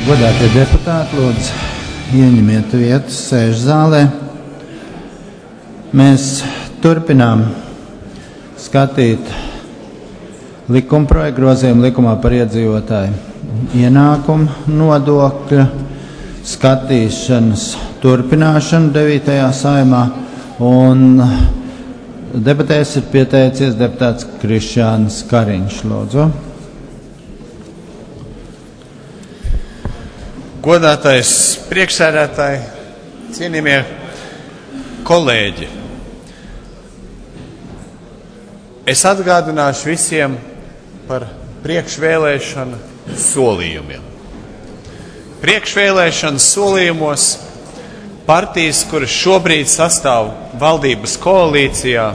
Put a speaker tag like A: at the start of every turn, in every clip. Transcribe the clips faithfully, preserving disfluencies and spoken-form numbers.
A: Godātie deputāti, lūdzu, ieņemiet vietas sēžu zālē. Mēs turpinām skatīt likumprojektu grozījumu likumā par iedzīvotāju ienākumu nodokļa skatīšanas turpināšanu devītajā saimā, un debatēs ir pieteicies deputāts Krišjānis Kariņš. Lūdzu.
B: Godātais priekšsēdētāji, cienījamie kolēģi, es atgādināšu visiem par priekšvēlēšanu solījumiem. Priekšvēlēšanu solījumos partijas, kuras šobrīd sastāv valdības koalīcijā,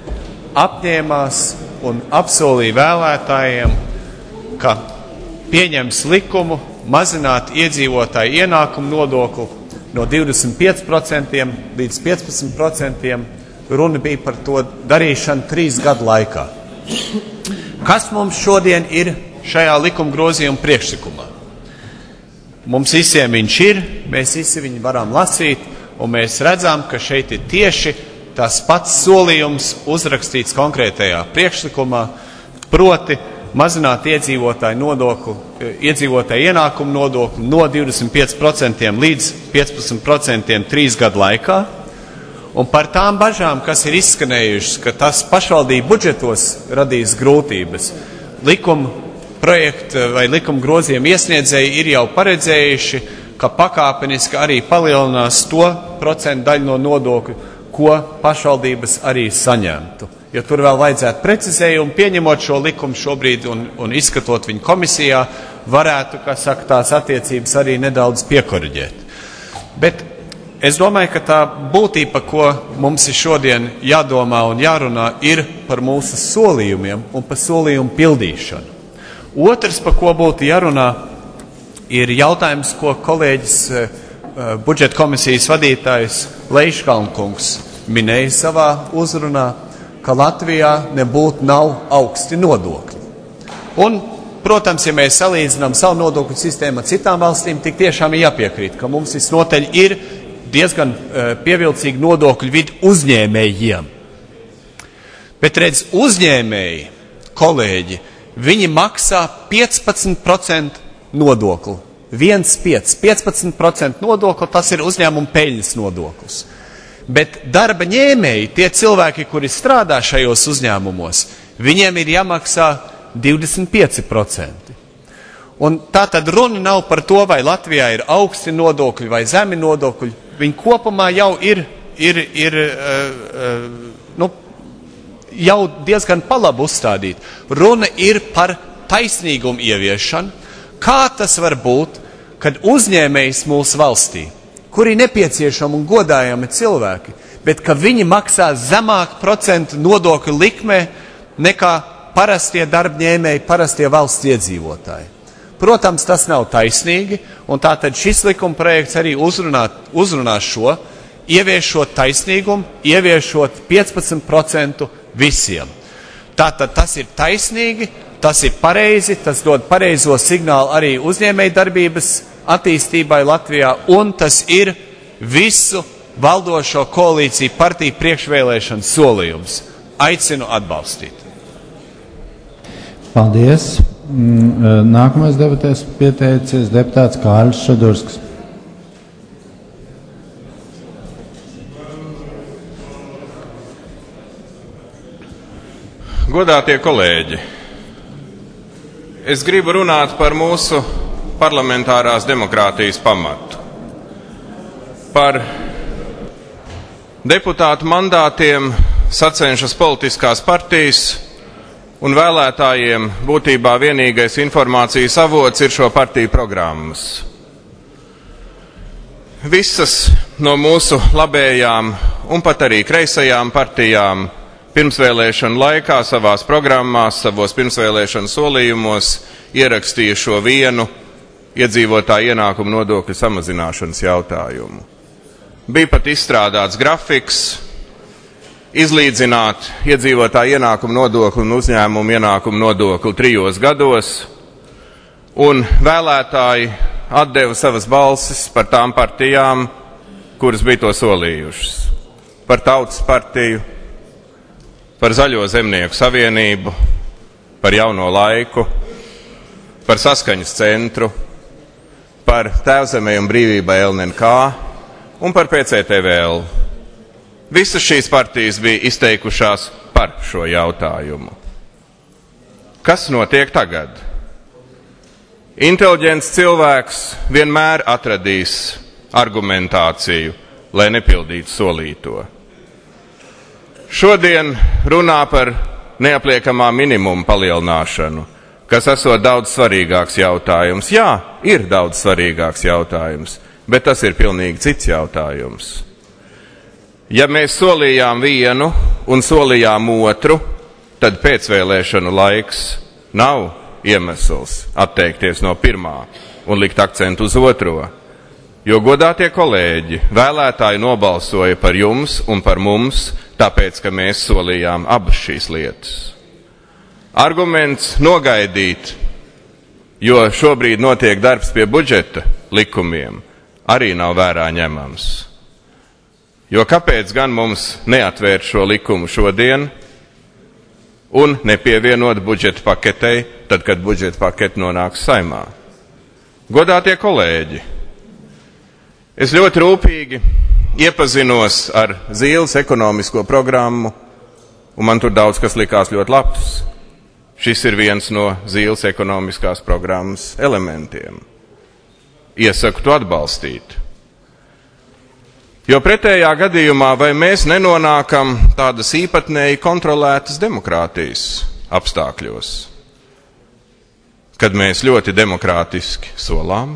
B: apņēmās un apsolīja vēlētājiem, ka pieņems likumu mazināt iedzīvotāju ienākumu nodokli no divdesmit pieci procenti līdz piecpadsmit procenti. Runa bija par to darīšanu trīs gadu laikā. Kas mums šodien ir šajā likuma grozījuma priekšlikumā? Mums visiem viņš ir, mēs visi viņu varam lasīt, un mēs redzam, ka šeit ir tieši tas pats solījums uzrakstīts konkrētajā priekšlikumā, proti mazināt iedzīvotāju nodokli, iedzīvotāju ienākumu nodokli no divdesmit pieci procenti līdz piecpadsmit procenti trīs gadu laikā. Un par tām bažām, kas ir izskanējušas, ka tas pašvaldību budžetos radīs grūtības, likuma projekta vai likuma grozījuma iesniedzēji ir jau paredzējuši, ka pakāpeniski arī palielinās to procentu daļu no nodokļu, ko pašvaldības arī saņemtu. Jo tur vēl vajadzētu precizējumu, pieņemot šo likumu šobrīd un, un izskatot viņu komisijā, varētu, kā saka, tās attiecības arī nedaudz piekoriģēt. Bet es domāju, ka tā būtība, ko mums ir šodien jādomā un jārunā, ir par mūsu solījumiem un par solījumu pildīšanu. Otrs, par ko būtu jārunā, ir jautājums, ko kolēģis budžeta komisijas vadītājs Leiškalnkungs minēja savā uzrunā, ka Latvijā nebūtu nav augsti nodokļi. Un, protams, ja mēs salīdzinām savu nodokļu sistēmu ar citām valstīm, tik tiešām ir jāpiekrīt, ka mums visnotaļ ir diezgan uh, pievilcīgi nodokļu vidi uzņēmējiem. Bet redz, uzņēmēji, kolēģi, viņi maksā piecpadsmit procenti nodokli. viens pieci, piecpadsmit procenti nodokli, tas ir uzņēmuma peļņas nodoklis. Bet darba ņēmēji, tie cilvēki, kuri strādā šajos uzņēmumos, viņiem ir jāmaksā divdesmit pieci procenti. Un tā tad runa nav par to, vai Latvijā ir augsti nodokļi vai zemi nodokļi. Viņi kopumā jau ir, ir, ir uh, uh, nu, jau diezgan palabi uzstādīti. Runa ir par taisnīgumu ieviešanu. Kā tas var būt, kad uzņēmējs mūsu valstī, kuri nepieciešami un godājami cilvēki, bet ka viņi maksā zemāku procentu nodokļu likmē nekā parastie darbņēmēji, parastie valsts iedzīvotāji. Protams, tas nav taisnīgi, un tātad šis likuma projekts arī uzrunā, uzrunā šo, ieviešot taisnīgumu, ieviešot piecpadsmit procentu visiem. Tātad tas ir taisnīgi, tas ir pareizi, tas dod pareizo signālu arī uzņēmēju darbības attīstībai Latvijā, un tas ir visu valdošo koalīciju partiju priekšvēlēšanu solījums. Aicinu atbalstīt.
A: Paldies. Nākamais debatēs pieteicies deputāts Kārlis Šadursks.
C: Godātie kolēģi, es gribu runāt par mūsu parlamentārās demokrātijas pamatu, par deputātu mandātiem sacenšas politiskās partijas, un vēlētājiem būtībā vienīgais informācijas avots ir šo partiju programmas. Visas no mūsu labējām un pat arī kreisajām partijām pirmsvēlēšanu laikā savās programmās, savos pirmsvēlēšanu solījumos ierakstīja šo vienu iedzīvotāju ienākumu nodokļu samazināšanas jautājumu. Bija pat izstrādāts grafiks, izlīdzināt iedzīvotāju ienākumu nodokli un uzņēmumu ienākumu nodokli trijos gados, un vēlētāji atdeva savas balsis par tām partijām, kuras bija to solījušas. Par Tautas partiju, par Zaļo zemnieku savienību, par Jauno laiku, par Saskaņas centru, par Tēvzemei un brīvībai L N K un par P C T V L. Visas šīs partijas bija izteikušās par šo jautājumu. Kas notiek tagad? Inteliģents cilvēks vienmēr atradīs argumentāciju, lai nepildītu solīto. Šodien runā par neapliekamā minimuma palielināšanu, kas esot daudz svarīgāks jautājums. Jā, ir daudz svarīgāks jautājums, bet tas ir pilnīgi cits jautājums. Ja mēs solījām vienu un solījām otru, tad pēcvēlēšanu laiks nav iemesls atteikties no pirmā un likt akcentu uz otro. Jo, godātie kolēģi, vēlētāji nobalsoja par jums un par mums, tāpēc, ka mēs solījām abas šīs lietas. Arguments nogaidīt, jo šobrīd notiek darbs pie budžeta likumiem, arī nav vērā ņemams. Jo kāpēc gan mums neatvērt šo likumu šodien un nepievienot budžeta paketei, tad, kad budžeta pakete nonāks Saimā? Godātie kolēģi, es ļoti rūpīgi iepazinos ar Zīles ekonomisko programmu, un man tur daudz kas likās ļoti labs. Šis ir viens no Zīles ekonomiskās programmas elementiem. Iesaku to atbalstīt. Jo pretējā gadījumā vai mēs nenonākam tādas īpatnēji kontrolētas demokrātijas apstākļos, kad mēs ļoti demokrātiski solām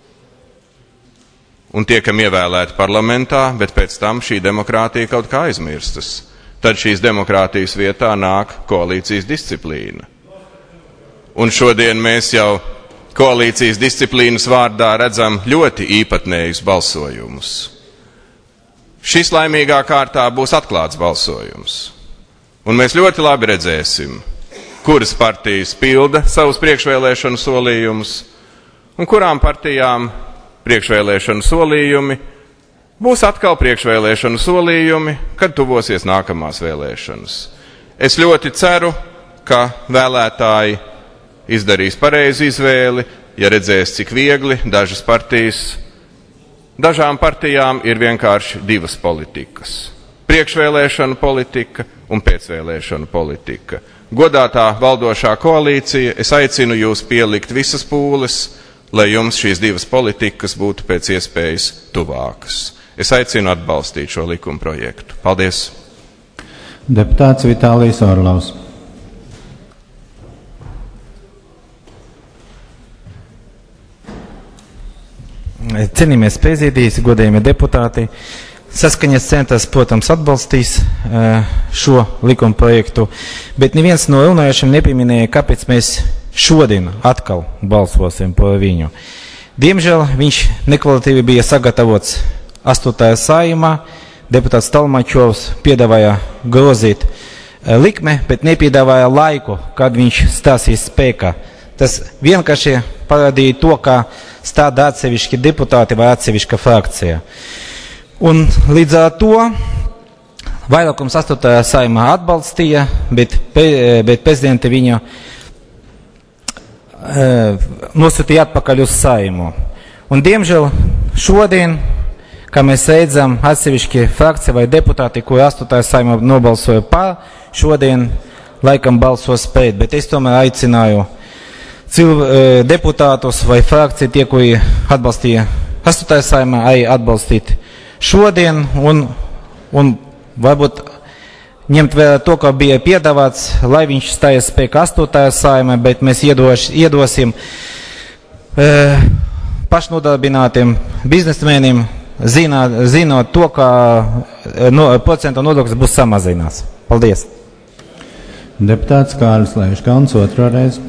C: un tiekam ievēlēti parlamentā, bet pēc tam šī demokrātija kaut kā aizmirstas. Tad šīs demokrātijas vietā nāk koalīcijas disciplīna. Un šodien mēs jau koalīcijas disciplīnas vārdā redzam ļoti īpatnējus balsojumus. Šis laimīgā kārtā būs atklāts balsojums. Un mēs ļoti labi redzēsim, kuras partijas pilda savus priekšvēlēšanu solījumus un kurām partijām priekšvēlēšanu solījumi būs atkal priekšvēlēšanu solījumi, kad tuvosies nākamās vēlēšanas. Es ļoti ceru, ka vēlētāji izdarīs pareizu izvēli, ja redzēs, cik viegli dažas partijas, dažām partijām ir vienkārši divas politikas. Priekšvēlēšanu politika un pēcvēlēšanu politika. Godātā valdošā koalīcija, es aicinu jūs pielikt visas pūles, lai jums šīs divas politikas būtu pēc iespējas tuvākas. Es aicinu atbalstīt šo likuma projektu. Paldies!
A: Deputāts Vitālijs Orlovs.
D: Cienījamies prezidijas, godējumie deputāti. Saskaņas centrs, protams, atbalstīs šo likuma projektu, bet neviens no runājušiem nepieminēja, kāpēc mēs šodien atkal balsosim par viņu. Diemžēl viņš nekvalitīvi bija sagatavots astotajā Saeimā. Deputāts Talmačovs piedāvāja grozīt likme, bet nepiedāvāja laiku, kad viņš stāsies spēkā. Tas vienkārši parādīja to, ka stāda atsevišķi deputāti vai atsevišķa frakcija. Un līdz ar to vairākums astotajā Saeimā atbalstīja, bet, bet prezidenti viņu nosūtīja atpakaļ uz Saimu. Un, diemžēl, šodien, kā mēs redzam, atsevišķi frakcija vai deputāti, kuri astotajā Saeimā nobalsoja par, šodien laikam balsos pret, bet es tomēr aicināju cilv, deputātus vai frakciju, tie, kuri atbalstīja astotajā Saeimā, arī atbalstīt šodien un, un varbūt ņemt vērā to, ka bija piedāvāts, lai viņš stājas spēkā astotajā Saeimā, bet mēs iedos, iedosim e, pašnodarbinātiem biznesmenim, zināt, zinot to, ka no, procentu nodoklis būs samazināts. Paldies!
A: Deputāts Kārlis Leiškalns otro reizi.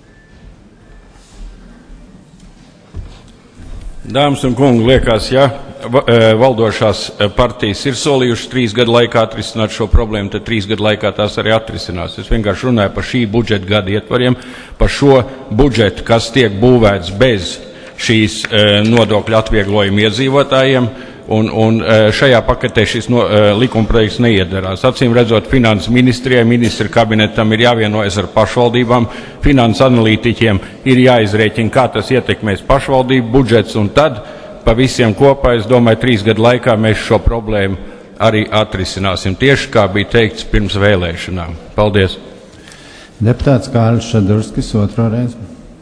E: Dāmas un kungi, liekas, ja valdošās partijas ir solījušas trīs gadu laikā atrisināt šo problēmu, tad trīs gadu laikā tās arī atrisinās. Es vienkārši runāju par šī budžeta gada ietvariem, par šo budžetu, kas tiek būvēts bez šīs nodokļu atvieglojuma iedzīvotājiem. Un, un šajā paketē šis no, likumprojekts neiedarās. Acīm redzot, finanses ministrijai, ministra kabinetam ir jāvienojas ar pašvaldībām, finanses analītiķiem ir jāizrēķina, kā tas ietekmēs pašvaldību budžets, un tad pa visiem kopā, es domāju, trīs gadu laikā mēs šo problēmu arī atrisināsim, tieši kā bija teikts pirms vēlēšanām. Paldies.
A: Deputāts Kārlis Šadurskis, otro reizi.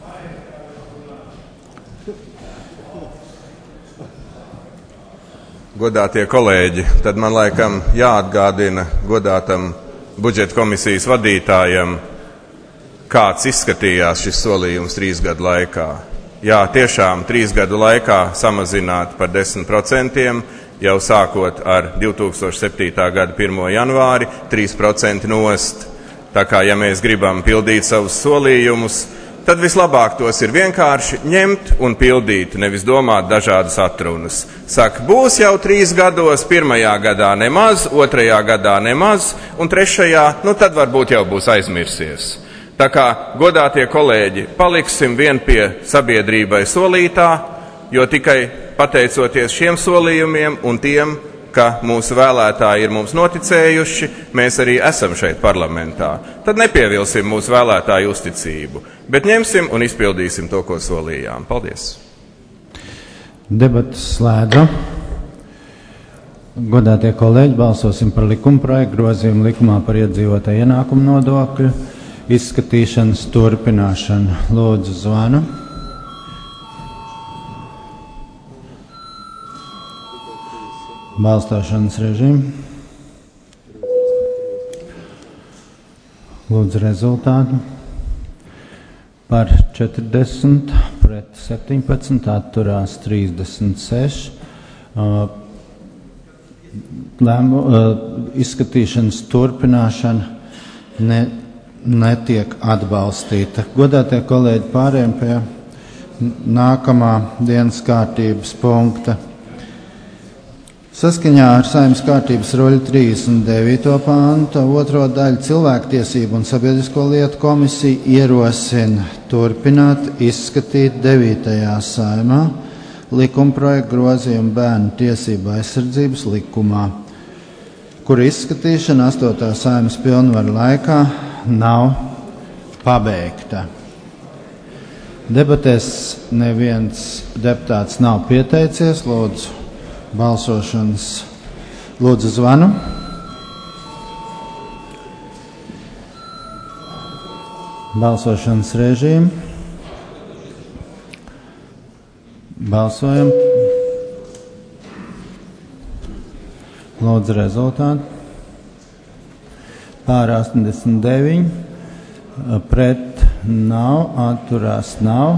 C: Godātie kolēģi, tad man laikam jāatgādina godātam budžeta komisijas vadītājam, kāds izskatījās šis solījums trīs gadu laikā. Jā, tiešām trīs gadu laikā samazināt par desmit procentiem, jau sākot ar divi tūkstoši septītā gada pirmo janvāri, trīs procenti nost. Tā kā, ja mēs gribam pildīt savus solījumus, tad vislabāk tos ir vienkārši ņemt un pildīt, nevis domāt dažādas atrunas. Saka, būs jau trīs gados, pirmajā gadā nemaz, otrajā gadā nemaz, un trešajā, nu tad varbūt jau būs aizmirsies. Tā kā, godātie kolēģi, paliksim vien pie sabiedrībai solītā, jo tikai pateicoties šiem solījumiem un tiem, ka mūsu vēlētāji ir mums noticējuši, mēs arī esam šeit parlamentā. Tad nepievilsim mūsu vēlētāju uzticību, bet ņemsim un izpildīsim to, ko solījām. Paldies!
A: Debatas slēdzu. Godātie kolēģi, balsosim par likumprojektu grozījumu likumā par iedzīvotāju ienākumu nodokļu izskatīšanas turpināšanu. Lūdzu, zvanu. Balstošanas režīmu. Lūdzu rezultātu. Par četrdesmit, pret septiņpadsmit, atturās trīsdesmit seši. Lēmu, izskatīšanas turpināšana ne, netiek atbalstīta. Godātie kolēģi, pārējiem pie nākamā dienas kārtības punkta. Saskaņā ar Saeimas kārtības ruļu trīsdesmit devīto pānta otro daļu cilvēktiesību un sabiedrisko lietu komisija ierosina turpināt izskatīt devītajā Saeimā likumprojektu grozījumu bērnu tiesību aizsardzības likumā, kura izskatīšana astotā Saeimas pilnvaru laikā nav pabeigta. Debatēs neviens deputāts nav pieteicies, lūdzu. Balsošanas. Lūdzu, zvanu. Balsošanas režīmu. Balsojam. Lūdzu, rezultātu. Pār astoņdesmit deviņi, pret nav, atturās nav.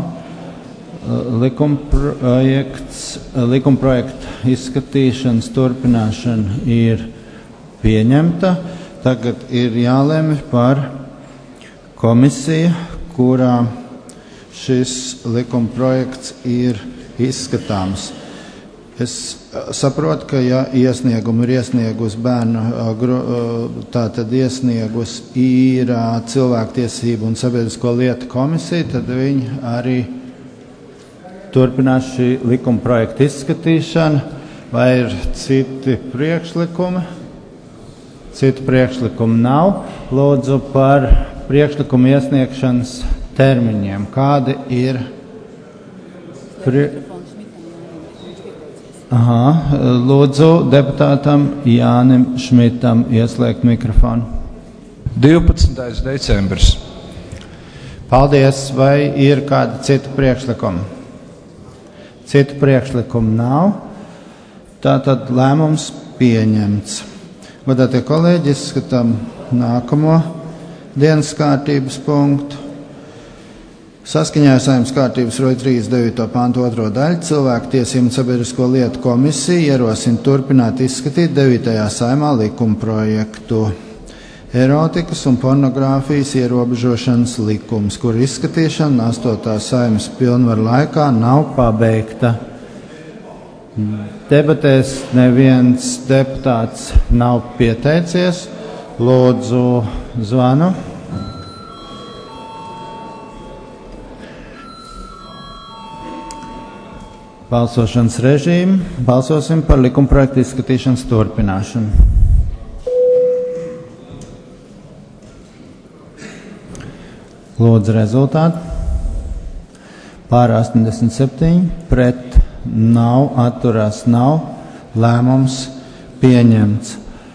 A: Likumprojekts, likumprojekta izskatīšanas turpināšana ir pieņemta. Tagad ir jālemj par komisiju, kurā šis likumprojekts ir izskatāms. Es saprotu, ka ja iesniegumu ir iesniegus bērnu, tātad iesniegus ir cilvēktiesību un sabiedrisko lietu komisija, tad viņi arī turpinās šī likuma projekta izskatīšana, vai ir citi priekšlikumi? Citu priekšlikumu nav. Lūdzu par priekšlikumu iesniegšanas termiņiem. Kādi ir? Pri... Aha, lūdzu deputātam Jānim Šmitam ieslēgt mikrofonu.
F: divpadsmitais decembris.
A: Paldies. Vai ir kādi citi priekšlikumi? Citu priekšlikumu nav. Tātad lēmums pieņemts. Godātie kolēģi, izskatām nākamo dienas kārtības punktu. Saskaņā ar Saeimas kārtības ruļu trīsdesmit devīto pāntu otro daļu cilvēktiesību un sabiedrisko lietu komisija ierosina turpināt izskatīt devītajā Saeimā likumprojektu erotikas un pornogrāfijas ierobežošanas likums, kur izskatīšana astotā Saeimas pilnvaru laikā nav pabeigta. Debatēs neviens deputāts nav pieteicies. Lūdzu, zvanu. Balsošanas režīmu. Balsosim par likumprojektu izskatīšanas turpināšanu. Lūdzu, rezultātu. Pār astoņdesmit septiņi, pret nav, atturās nav. Lēmums pieņemts.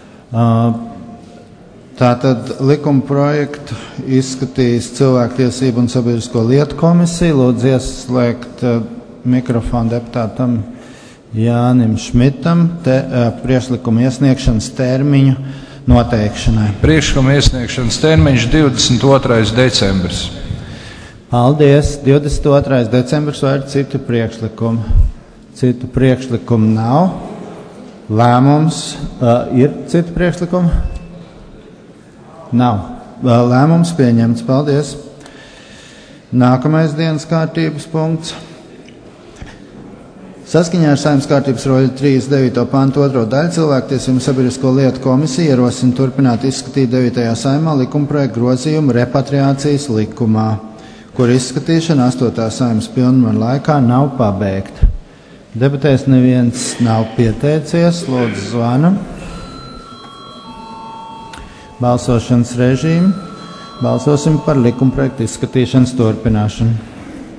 A: Tātad likumprojektu izskatīs Cilvēktiesību un sabiedrisko lietu komisija. Lūdzu, ieslēgt mikrofonu deputātam Jānim Šmitam te, priekšlikuma iesniegšanas termiņu noteikšanai.
F: Priekšlikuma iesniegšanas termiņš divdesmit otrais decembris.
A: Paldies. divdesmit otrais decembris vai ir citu priekšlikumu? Citu priekšlikumu nav. Lēmums uh, ir citu priekšlikumu? Nav. Uh, lēmums pieņemts. Paldies. Nākamais dienas kārtības punkts. Saskaņā ar Saeimas kārtības roļu trīsdesmit devīto pantu otro daļu Cilvēktiesību un sabiedrisko lietu komisija ierosina turpināt izskatīt devītajā Saeimā likumprojektu grozījumu repatriācijas likumā, kur izskatīšana astotā Saeimas pilnvaru laikā nav pabeigta. Debatēs neviens nav pieteicies. Lūdzu, zvanu. Balsošanas režīmu. Balsosim par likumprojektu izskatīšanas turpināšanu.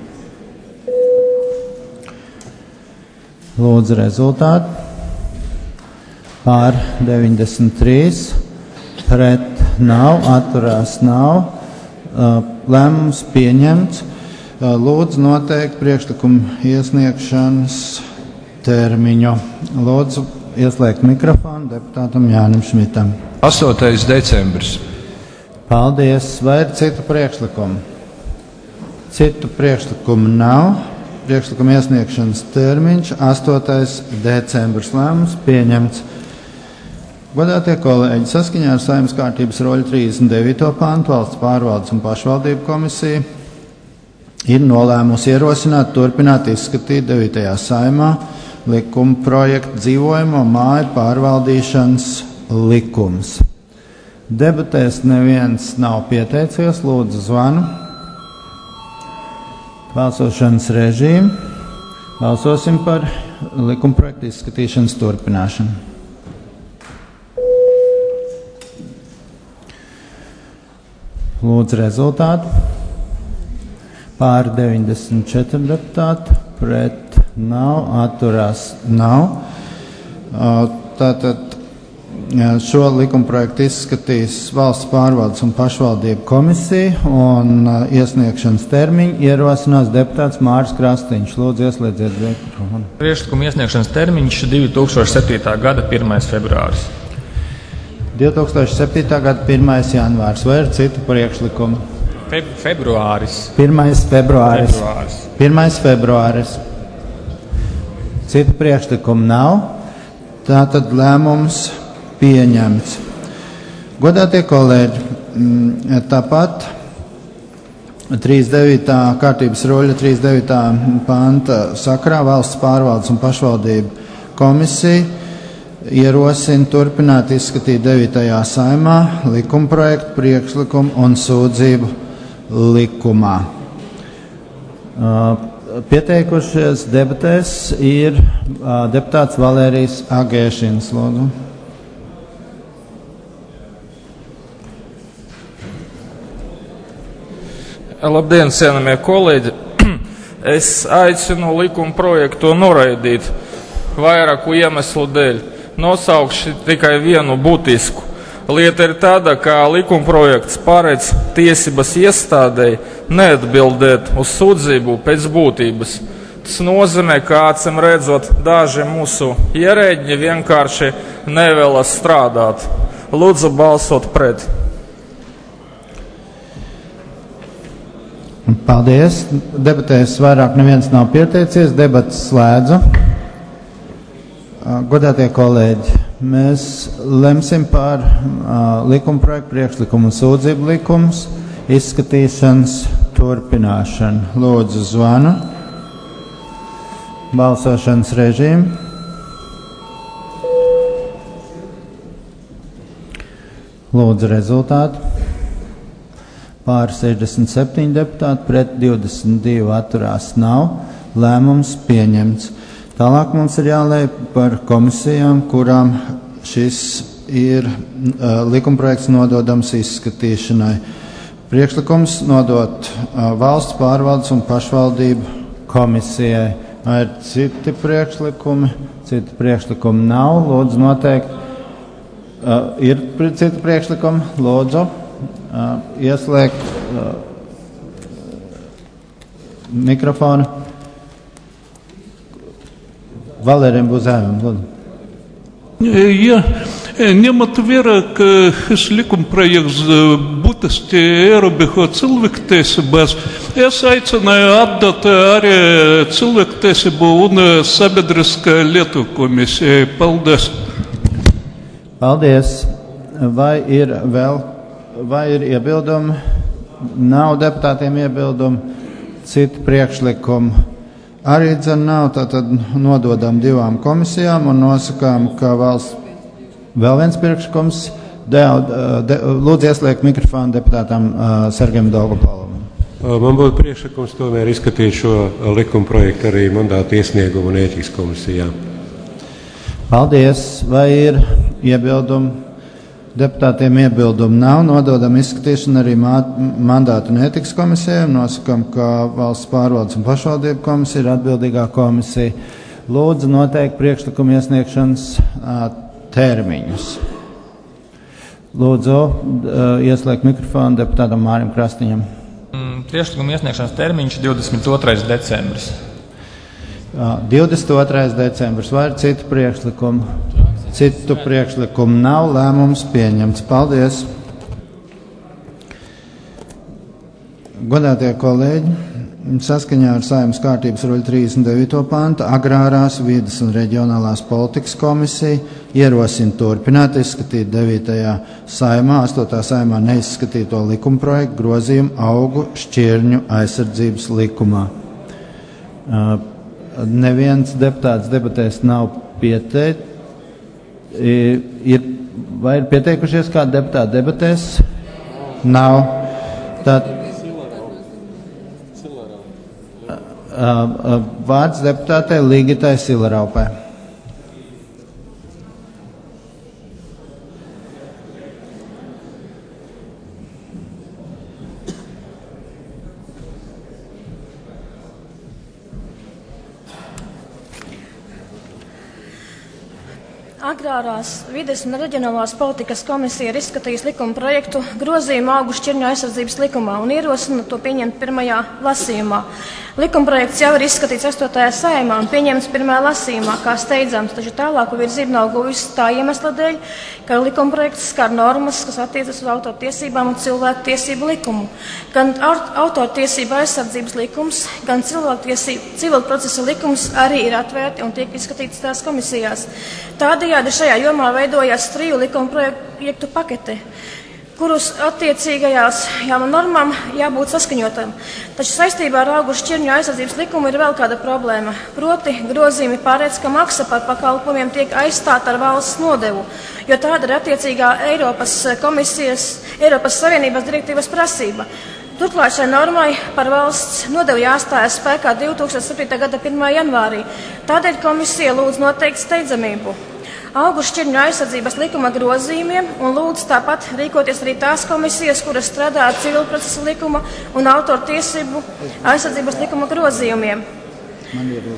A: Lūdzu, rezultātu. Pār deviņdesmit trīs, pret nav, atturās nav. Lēmums pieņemts. Lūdzu, noteikt priekšlikumu iesniegšanas termiņu. Lūdzu, ieslēgt mikrofonu deputātam Jānim Šmitam.
F: astotais decembris.
A: Paldies. Vai ir citu priekšlikumu? Citu priekšlikumu nav. Priekšlikuma iesniegšanas termiņš astotais decembris. Lēmums pieņemts. Godātie kolēģi, saskaņā ar Saeimas kārtības roļu trīsdesmit devīto pantu Valsts pārvaldes un pašvaldību komisija ir nolēmusi ierosināt turpināt izskatīt devītajā Saeimā likuma projektu dzīvojamo māju pārvaldīšanas likums. Debatēs neviens nav pieteicies. Lūdzu, zvanu. Balsošanas režīmu. Balsosim par likumprojektu izskatīšanas turpināšanu. Lūdzu, rezultātu. Pār deviņdesmit četri deputāti, pret nav, atturās nav. Tātad šo likumprojektu izskatīs Valsts pārvaldes un pašvaldību komisija, un iesniegšanas termiņu ierosinās deputāts Māris Krastiņš. Lūdzu, ieslēdziet mikrofonu.
G: Priekšlikuma iesniegšanas termiņš divi tūkstoši septītā gada pirmais februāris.
A: divi tūkstoši septītā gada pirmais janvārs. Vai ir citu priekšlikumu?
G: Fe februāris.
A: pirmais februāris.
G: Februāris.
A: pirmais februāris. Citu priekšlikumu nav. Tātad lēmums pieņemts. Godātie kolēģi, tāpat trīsdesmit devītā kārtības roļa trīsdesmit devītā panta sakarā Valsts pārvaldes un pašvaldību komisija ierosina turpināt izskatīt devītajā Saeimā likumprojektu priekšlikumu un sūdzību likumā. Pieteikušies debatēs ir deputāts Valērijas Agēšins. Lūdzu.
H: Labdien, cienījamie kolēģi! Es aicinu likuma projektu noraidīt vairāku iemeslu dēļ. Nosaukšu tikai vienu būtisku. Lieta ir tāda, ka likuma projekts paredz tiesības iestādēji neatbildēt uz sūdzību pēc būtības. Tas nozīmē, ka acīm redzot, daži mūsu ierēģi vienkārši nevēlas strādāt. Lūdzu balsot pret.
A: Paldies. Debatēs vairāk neviens nav pieteicies. Debatas slēdzu. Godātie kolēģi, mēs lemsim par uh, likumprojektu priekšlikumu un sūdzību likums izskatīšanas turpināšanu. Lūdzu, zvanu. Balsošanas režīmu. Lūdzu rezultātu. Pār sešdesmit septiņi deputāti, pret divdesmit divi atturās nav. Lēmums pieņemts. Tālāk mums ir jālēj par komisijām, kurām šis ir uh, likumprojekts nododams izskatīšanai. Priekšlikums nodot uh, valsts pārvaldes un pašvaldību komisijai. Vai ir citi priekšlikumi? Citi priekšlikumi nav. Lūdzu noteikti. Uh, ir citi priekšlikumi? Lūdzu. Uh, ieslēgt uh, mikrofonu. Валерием Бузаевым, лūdzu.
I: Я, ņemot vērā, ka šis likumprojekts būtiski ierobežo cilvēktiesības, es aicināju atdot arī cilvēktiesību un sabiedriskā lietu komisijai. Paldies!
A: Paldies! Vai ir vēl, vai ir iebildumi? Nav deputātiem iebildumi, citi priekšlikumi. Arī dzen nav, tātad nododam divām komisijām un nosakām, ka valsts vēl viens priekšlikums. De, de, lūdzu ieslēgt mikrofonu deputātam uh, Sergejam Dolgopolam.
J: Man būtu priekšlikums tomēr izskatīt šo likuma projektu arī mandātu iesniegumu un ētikas komisijā.
A: Paldies. Vai ir iebildumi? Deputātiem iebildumi nav. Nododam izskatīšanu arī mandātu un ētikas komisijām. Nosakam, ka valsts pārvaldes un pašvaldību komisija ir atbildīgā komisija. Lūdzu noteikt priekšlikumu iesniegšanas uh, termiņus. Lūdzu uh, ieslēgt mikrofonu deputātam Mārim Krastiņam.
G: Mm, priekšlikumu iesniegšanas termiņš divdesmit otrais decembris.
A: Uh, divdesmit otrais decembris. Vai ir citu priekšlikumu? Citu priekšlikumu nav. Lēmums pieņemts. Paldies. Godātie kolēģi, saskaņā ar Saeimas kārtības ruļu trīsdesmit devīto pantu Agrārās, vides un reģionālās politikas komisija ierosina turpināt izskatīt devītajā Saeimā, astotā Saeimā neizskatīto likumprojektu grozījumu augu šķirņu aizsardzības likumā. Uh, neviens deputāts debatēs nav pieteicis. Ir, vai ir pieteikušies kādi deputāti debatēs? Nav. Tad vārds deputātei Ligitai Silaraupai.
K: Agrārās, vides un reģionālās politikas komisija ir izskatījusi likuma projektu grozījumu augu šķirņu aizsardzības likumā un ierosina to pieņemt pirmajā lasījumā. Likumprojekts jau ir izskatīts astotajā Saeimā un pieņemts pirmajā lasījumā kā steidzams, taču tālāku virzību nav guvis tā iemesla dēļ, ka likumprojekts skar normas, kas attiecas uz autortiesībām un cilvēku tiesību likumu. Gan autortiesība aizsardzības likums, gan cilvēku procesa likums arī ir atvērti un tiek izskatīts tās komisijās. Tādējādi šajā jomā veidojās triju likuma projektu pakete, kurus attiecīgajās normām jābūt saskaņotam. Taču saistībā ar augu šķirņu aizsardzības likumu ir vēl kāda problēma. Proti grozījumi pārēdz, ka maksa par pakalpojumiem tiek aizstāta ar valsts nodevu, jo tāda ir attiecīgā Eiropas komisijas, Eiropas Savienības direktīvas prasība. Turklāt šai normai par valsts nodevu jāstājas spēkā divi tūkstoši septītā gada pirmā janvārī. Tādēļ komisija lūdz noteikt steidzamību augu šķirņu aizsardzības likuma grozījumiem un lūdz tāpat rīkoties arī tās komisijas, kuras strādā ar civilprocesa likuma un autortiesību aizsardzības likuma grozījumiem. Man ir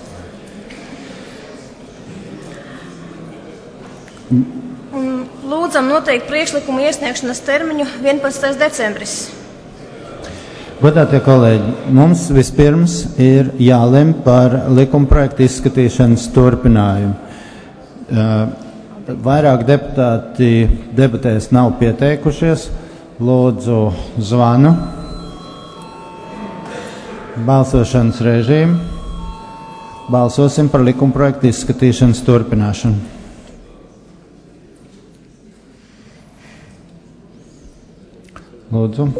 K: un lūdzam noteikt priekšlikumu iesniegšanas termiņu vienpadsmitais decembris.
A: Godātie kolēģi, mums vispirms ir jālem par likumprojektu izskatīšanas turpinājumu. Uh, vairāk deputāti debatēs nav pieteikušies. Lūdzu zvanu. Balsošanas režīmu. Balsosim par likumprojektu izskatīšanas turpināšanu. Lūdzu.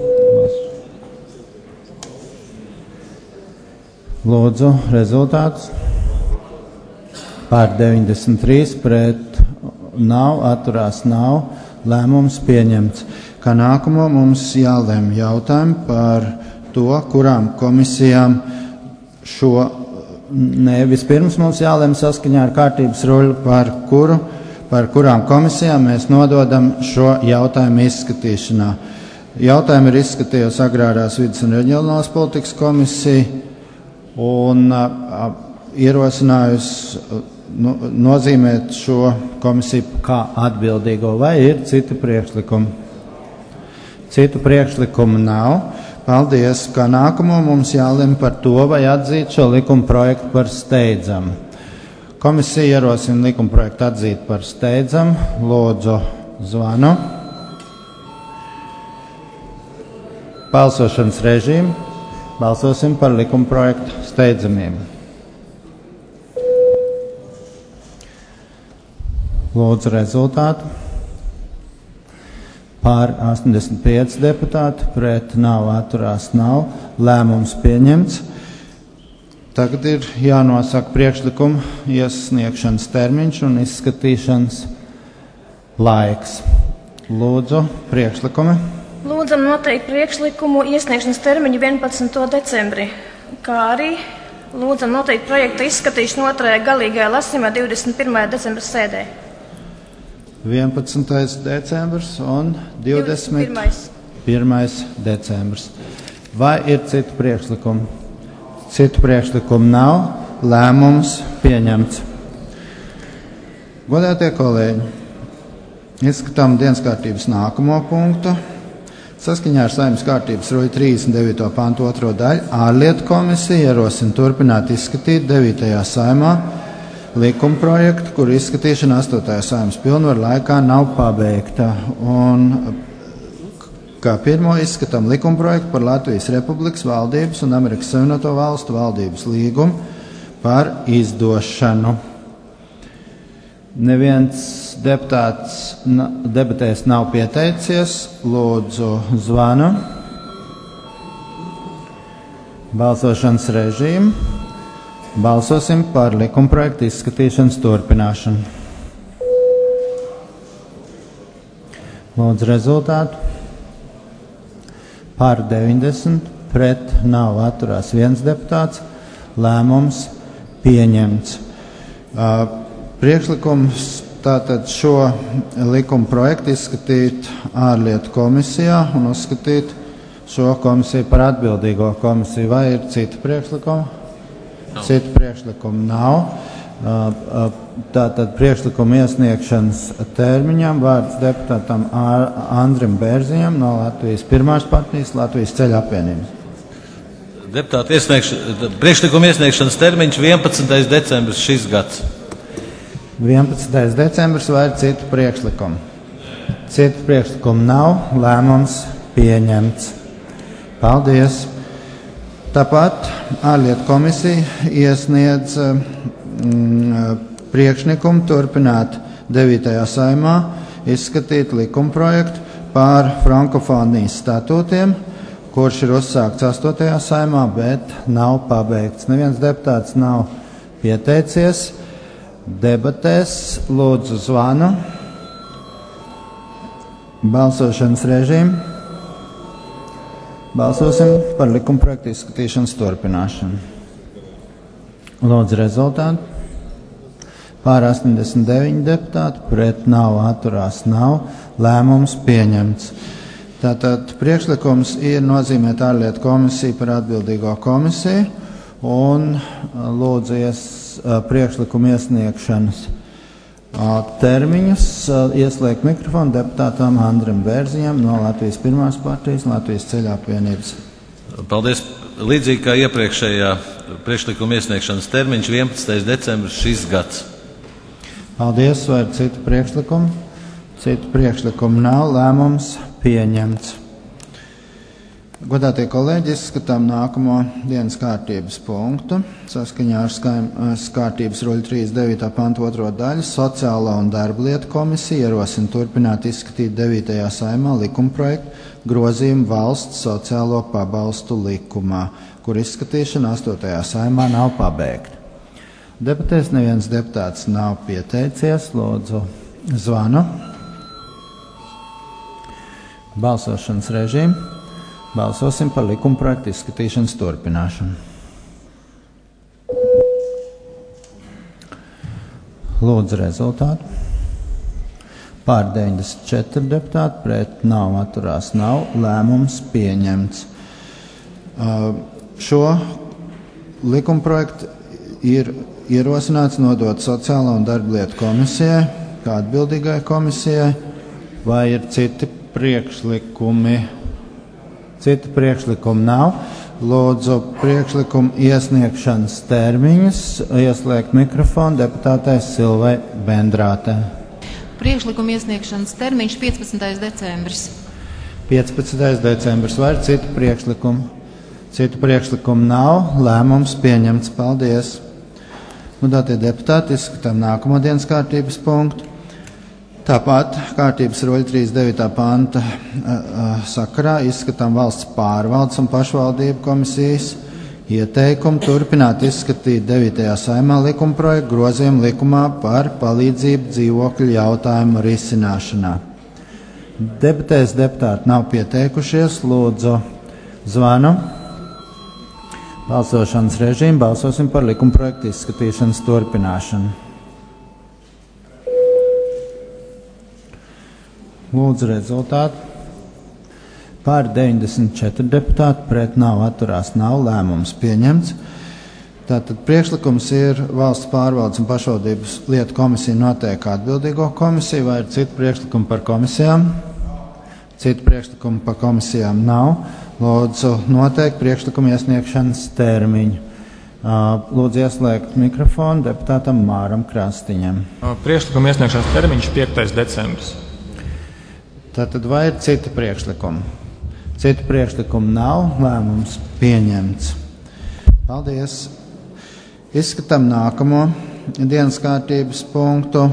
A: Lūdzu, rezultāts. Pār deviņdesmit trīs, pret nav, atturās nav. Lēmums pieņemts. Kā nākamo mums jālem jautājumu par to, kurām komisijām šo, ne, vispirms mums jālem saskaņā ar kārtības ruļu, par kuru, par kurām komisijām mēs nododam šo jautājumu izskatīšanā. Jautājumu ir izskatījusi Agrārās vides un reģionālās politikas komisija un a, a, ierosinājusi nu, nozīmēt šo komisiju kā atbildīgo, vai ir citi priekšlikumi? Citu priekšlikumu nav. Paldies, kā nākamo mums jālem par to, vai atzīt šo likuma projektu par steidzamu. Komisija ierosina likuma projektu atzīt par steidzamu. Lūdzu, zvanu. Balsošanas režīmu. Balsosim par likuma projektu steidzamiem. Lūdzu rezultātu. Pār astoņdesmit pieci deputāti, pret nav, atturās nav. Lēmums pieņemts. Tagad ir jānosaka priekšlikuma iesniegšanas termiņš un izskatīšanas laiks. Lūdzu, priekšlikumi.
K: Lūdzam noteikt priekšlikumu iesniegšanas termiņu vienpadsmito decembrī, kā arī lūdzam noteikt projekta izskatīšanu otrajā galīgajā lasījumā divdesmit pirmajā decembra sēdē.
A: vienpadsmitais decembris un divdesmit pirmais decembris. Vai ir citu priekšlikumu? Citu priekšlikumu nav. Lēmums pieņemts. Godātie kolēģi, izskatām dienas kārtības nākamo punktu. Saskaņā ar Saeimas kārtības ruļu trīsdesmit devīto pantu otro daļu ārlietu komisija ierosina turpināt izskatīt devītajā Saeimā likuma projektu, kur izskatīšana astotajā Saeimas pilnvaru laikā nav pabeigta. Un kā pirmo izskatām likuma projektu par Latvijas Republikas valdības un Amerikas Savienoto Valstu valdības līgumu par izdošanu. Neviens deputāts debatēs nav pieteicies. Lūdzu, zvanu. Balsošanas režīmu. Balsosim par likumprojektu izskatīšanas turpināšanu. Lūdzu rezultātu. Par deviņdesmit, pret nav, atturās viens deputāts. Lēmums pieņemts. Uh, Priekšlikums tātad šo likuma projektu izskatīt ārlietu komisijā un uzskatīt šo komisiju par atbildīgo komisiju. Vai ir citi priekšlikumi? No. Citu priekšlikumu nav. Tātad priekšlikuma iesniegšanas termiņam vārds deputātam Andrim Bērziņam no Latvijas Pirmās partijas, Latvijas ceļu apvienības.
L: Deputāta priekšlikuma iesniegšanas termiņš vienpadsmitais decembris šis gads.
A: vienpadsmitais decembris vai ir citu priekšlikumu? Citu priekšlikumu nav. Lēmums pieņemts. Paldies. Tāpat ārlietu komisija iesniedz mm, priekšlikumu turpināt devītajā Saeimā izskatīt likumprojektu pār frankofonijas statūtiem, kurš ir uzsākts astotajā Saeimā, bet nav pabeigts. Neviens deputāts nav pieteicies debatēs. Lūdzu zvanu. Balsošanas režīmu. Balsosim par likumprojektu izskatīšanas turpināšanu. Lūdzu rezultātu. Pār astoņdesmit deviņi deputāti, pret nav, atturās nav. Lēmums pieņemts. Tātad priekšlikums ir nozīmēt ārlietu komisiju par atbildīgo komisiju un lūdzies priekšlikumu iesniegšanas termiņus ieslēgt mikrofonu deputātam Andrim Bērziņam no Latvijas Pirmās partijas, Latvijas ceļu apvienības.
L: Paldies. Līdzīgi kā iepriekšējā priekšlikuma iesniegšanas termiņš vienpadsmitais decembris šis gads.
A: Paldies. Vai ir citu priekšlikumu? Citu priekšlikumu nav. Lēmums pieņemts. Godātie kolēģi, izskatām nākamo dienas kārtības punktu. Saskaņā ar Saeimas kārtības ruļu trīsdesmit devītā pantu otro daļu Sociālo un darba lietu komisija ierosina turpināt izskatīt devītajā Saeimā likumprojektu grozījumu valsts sociālo pabalstu likumā, kur izskatīšana astotajā Saeimā nav pabeigta. Debatēs neviens deputāts nav pieteicies. Lūdzu zvanu. Balsošanas režīmu. Balsosim par likuma projektu izskatīšanas turpināšanu. Lūdzu rezultātu. Pār deviņdesmit četri deputāti, pret nav, atturās nav. Lēmums pieņemts. Uh, šo likumprojektu ir ierosināts nodot Sociālo un darblietu komisijai, kā atbildīgai komisijai, vai ir citi priekšlikumi? Citi priekšlikumi nav. Lūdzu priekšlikumu iesniegšanas termiņus ieslēgt mikrofonu deputātei Silvai Bendrātei.
M: Priekšlikuma iesniegšanas termiņš piecpadsmitais decembris.
A: piecpadsmitais decembris. Vai ir citi priekšlikumi? Citu priekšlikumu nav. Lēmums pieņemts. Paldies. Godātie deputāti, izskatām nākamo dienas kārtības punktu. Tāpat kārtības roļa trīsdesmit devītā panta sakarā izskatām valsts pārvaldes un pašvaldību komisijas ieteikumu turpināt izskatīt devītajā saimā likumprojektu grozījumu likumā par palīdzību dzīvokļu jautājumu risināšanā. Debatēs deputāti nav pieteikušies. Lūdzu zvanu. Balsošanas režīmu. Balsosim par likumprojektu izskatīšanas turpināšanu. Lūdzu rezultātu. Pār deviņdesmit četri deputāti, pret nav, atturās nav. Lēmums pieņemts. Tātad priekšlikums ir valsts pārvaldes un pašvaldības lietu komisija noteikti atbildīgo komisiju, vai ir citi priekšlikumi par komisijām? Citu priekšlikumu par komisijām nav. Lūdzu noteikti priekšlikumu iesniegšanas termiņu. Lūdzu ieslēgt mikrofonu deputātam Māram Krastiņam.
G: Priekšlikuma iesniegšanas termiņš piektais decembris.
A: Tātad vai ir citi priekšlikumi? Citu priekšlikumu nav. Lēmums pieņemts. Paldies. Izskatām nākamo dienas kārtības punktu.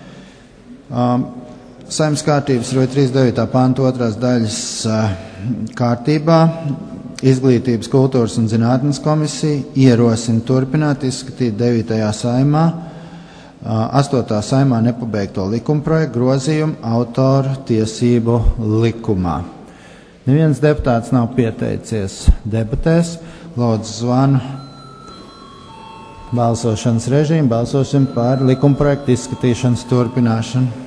A: Saeimas kārtības roļa trīsdesmit devītā panta otrās daļas kārtībā Izglītības, kultūras un zinātnes komisija ierosina turpināt izskatīt devītajā saimā astotā saimā nepabeigto likumprojektu grozījumu autoru tiesību likumā. Neviens deputāts nav pieteicies debatēs. Lūdzu zvanu. Balsošanas režīmu. Balsosim par likumprojektu izskatīšanas turpināšanu.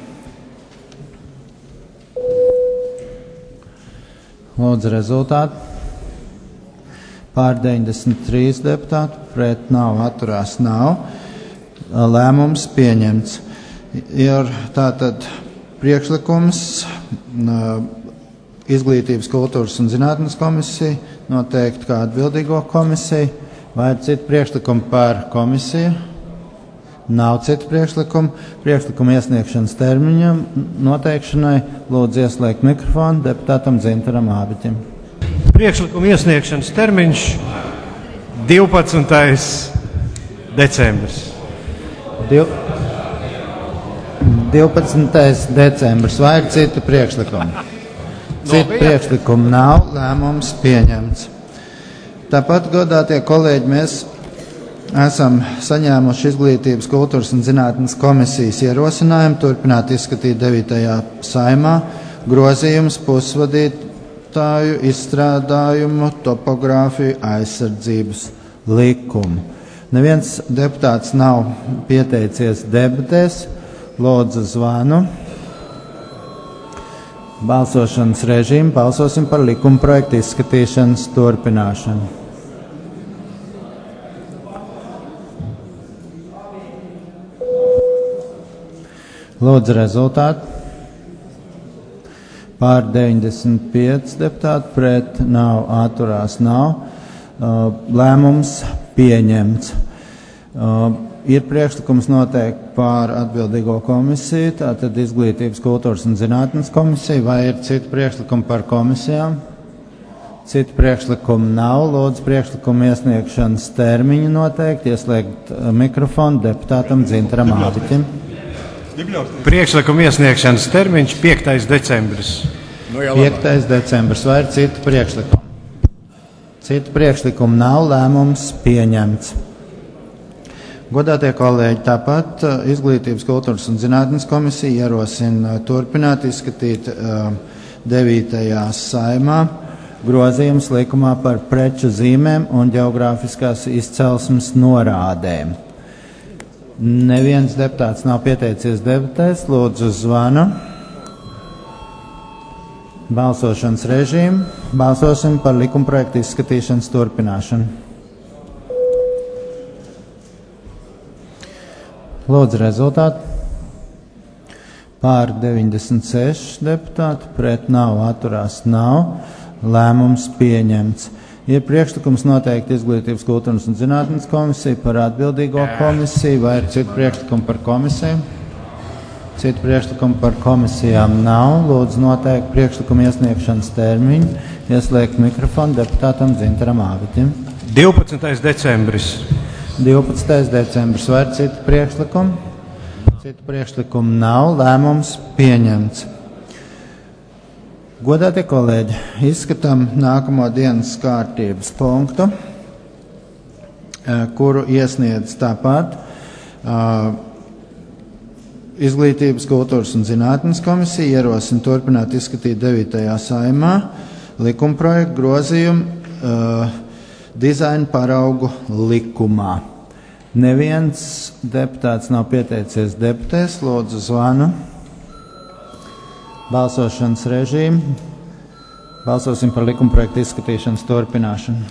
A: Lūdzu rezultātu. Pār deviņdesmit trīs deputāti, pret nav, atturās nav. Lēmums pieņemts. Ir tātad priekšlikums Izglītības, kultūras un zinātnes komisija noteikti kā atbildīgo komisiju. Vai ir citi priekšlikumi par komisiju? Nav citu priekšlikumu. Priekšlikumu iesniegšanas termiņam noteikšanai lūdzu ieslēgt mikrofonu deputātam Dzintaram Ābiķim.
N: Priekšlikuma iesniegšanas termiņš divpadsmitais decembris.
A: Div... divpadsmitais decembris. Vai ir citi priekšlikumi? Citu priekšlikumu nav. Lēmums pieņemts. Tāpat, godātie kolēģi, mēs esam saņēmuši Izglītības, kultūras un zinātnes komisijas ierosinājumu turpināt izskatīt devītajā saimā grozījumus pusvadītāju izstrādājumu topogrāfiju aizsardzības likumu. Neviens deputāts nav pieteicies debatēs. Lūdzu zvanu. Balsošanas režīmu. Balsosim par likuma projektu izskatīšanas turpināšanu. Lūdzu rezultātu. Pār deviņdesmit pieci deputāti, pret nav, atturās nav. Lēmums pieņemts. Ir priekšlikums noteikti pār atbildīgo komisiju, tātad Izglītības, kultūras un zinātnes komisiju. Vai ir citi priekšlikumi par komisijām? Citu priekšlikumu nav. Lūdzu priekšlikumu iesniegšanas termiņu noteikti ieslēgt mikrofonu deputātam Dzintaram Ābiķim.
N: Priekšlikuma iesniegšanas termiņš piektais decembris.
A: piektais decembris. Vai ir citi priekšlikumi? Citu priekšlikumu nav. Lēmums pieņemts. Godātie kolēģi, tāpat Izglītības, kultūras un zinātnes komisija ierosina turpināt izskatīt uh, devītajā saimā grozījums likumā par preču zīmēm un ģeogrāfiskās izcelsmes norādēm. Neviens deputāts nav pieteicies debatēs, lūdzu zvanu. Balsošanas režīmu. Balsosim par likumprojektu izskatīšanas turpināšanu. Lūdzu rezultātu. Pār deviņdesmit seši deputāti, pret nav, atturās nav. Lēmums pieņemts. Ir priekšlikums noteikti Izglītības, kultūras un zinātnes komisiju par atbildīgo komisiju, vai ir citu priekšlikumu par komisiju? Citu priekšlikumu par komisijām nav. Lūdzu noteikti priekšlikumu iesniegšanas termiņu. Ieslēgt mikrofonu deputātam Dzintaram Āvitim.
N: divpadsmitais decembris.
A: divpadsmitais decembris. Vai ir citu priekšlikumu? Citu priekšlikumu nav. Lēmums pieņemts. Godātie kolēģi, izskatām nākamo dienas kārtības punktu, kuru iesniedz tāpat Izglītības, kultūras un zinātnes komisija, ierosina turpināt izskatīt devītajā saimā likumprojektu grozījumu uh, dizaina paraugu likumā. Neviens deputāts nav pieteicies debatēs, lūdzu zvanu. Balsošanas režīmu. Balsosim par likumprojektu izskatīšanas turpināšanu.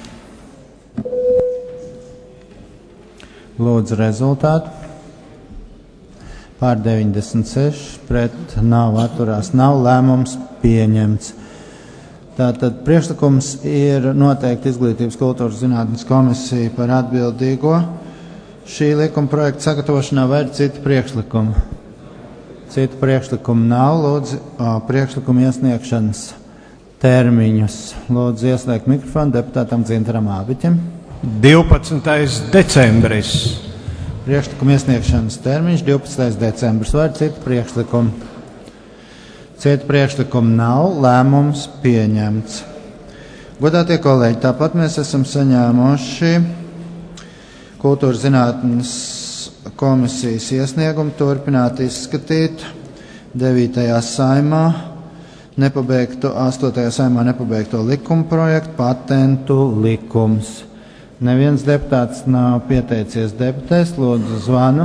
A: Lūdzu rezultātu. Pār deviņdesmit seši, pret nav, atturās nav, lēmums pieņemts. Tātad priekšlikums ir noteikti Izglītības, kultūras zinātnes komisija par atbildīgo šī likuma projekta sagatavošanā, vai ir citu priekšlikumu? Citu priekšlikumu nav. Lūdzu priekšlikumu iesniegšanas termiņus. Lūdzu ieslēgt mikrofonu deputātam Dzintaram Āviķim.
N: divpadsmitais decembris.
A: Priekšlikuma iesniegšanas termiņš divpadsmitais decembris. Vai ir citu priekšlikumu? Citu priekšlikumu nav. Lēmums pieņemts. Godātie kolēģi, tāpat mēs esam saņēmuši Kultūras zinātnes komisijas iesniegumu turpināt izskatīt devītajā saimā nepabeigto, astotajā saimā nepabeigto likuma projektu patentu likums. Neviens deputāts nav pieteicies debatēs, lūdzu zvanu.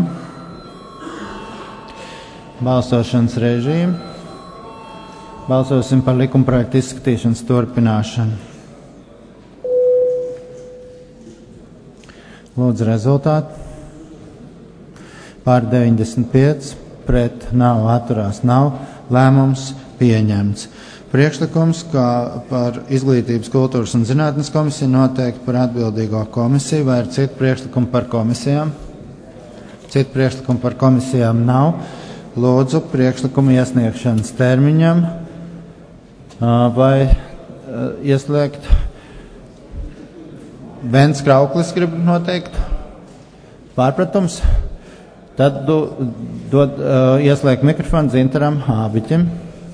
A: Balsošanas režīmu. Balsosim par likumprojektu izskatīšanas turpināšanu. Lūdzu rezultātu. Pār deviņdesmit pieci, pret nav, atturās nav. Lēmums pieņemts. Priekšlikums, kā par Izglītības, kultūras un zinātnes komisiju noteikti par atbildīgo komisiju, vai ir citu priekšlikumu par komisijām? Citu priekšlikumu par komisijām nav. Lūdzu priekšlikumu iesniegšanas termiņam vai ieslēgt. Bens Krauklis grib noteikt pārpratums. Tad do, dod, uh, ieslēgt mikrofonu Dzintaram Āviķim.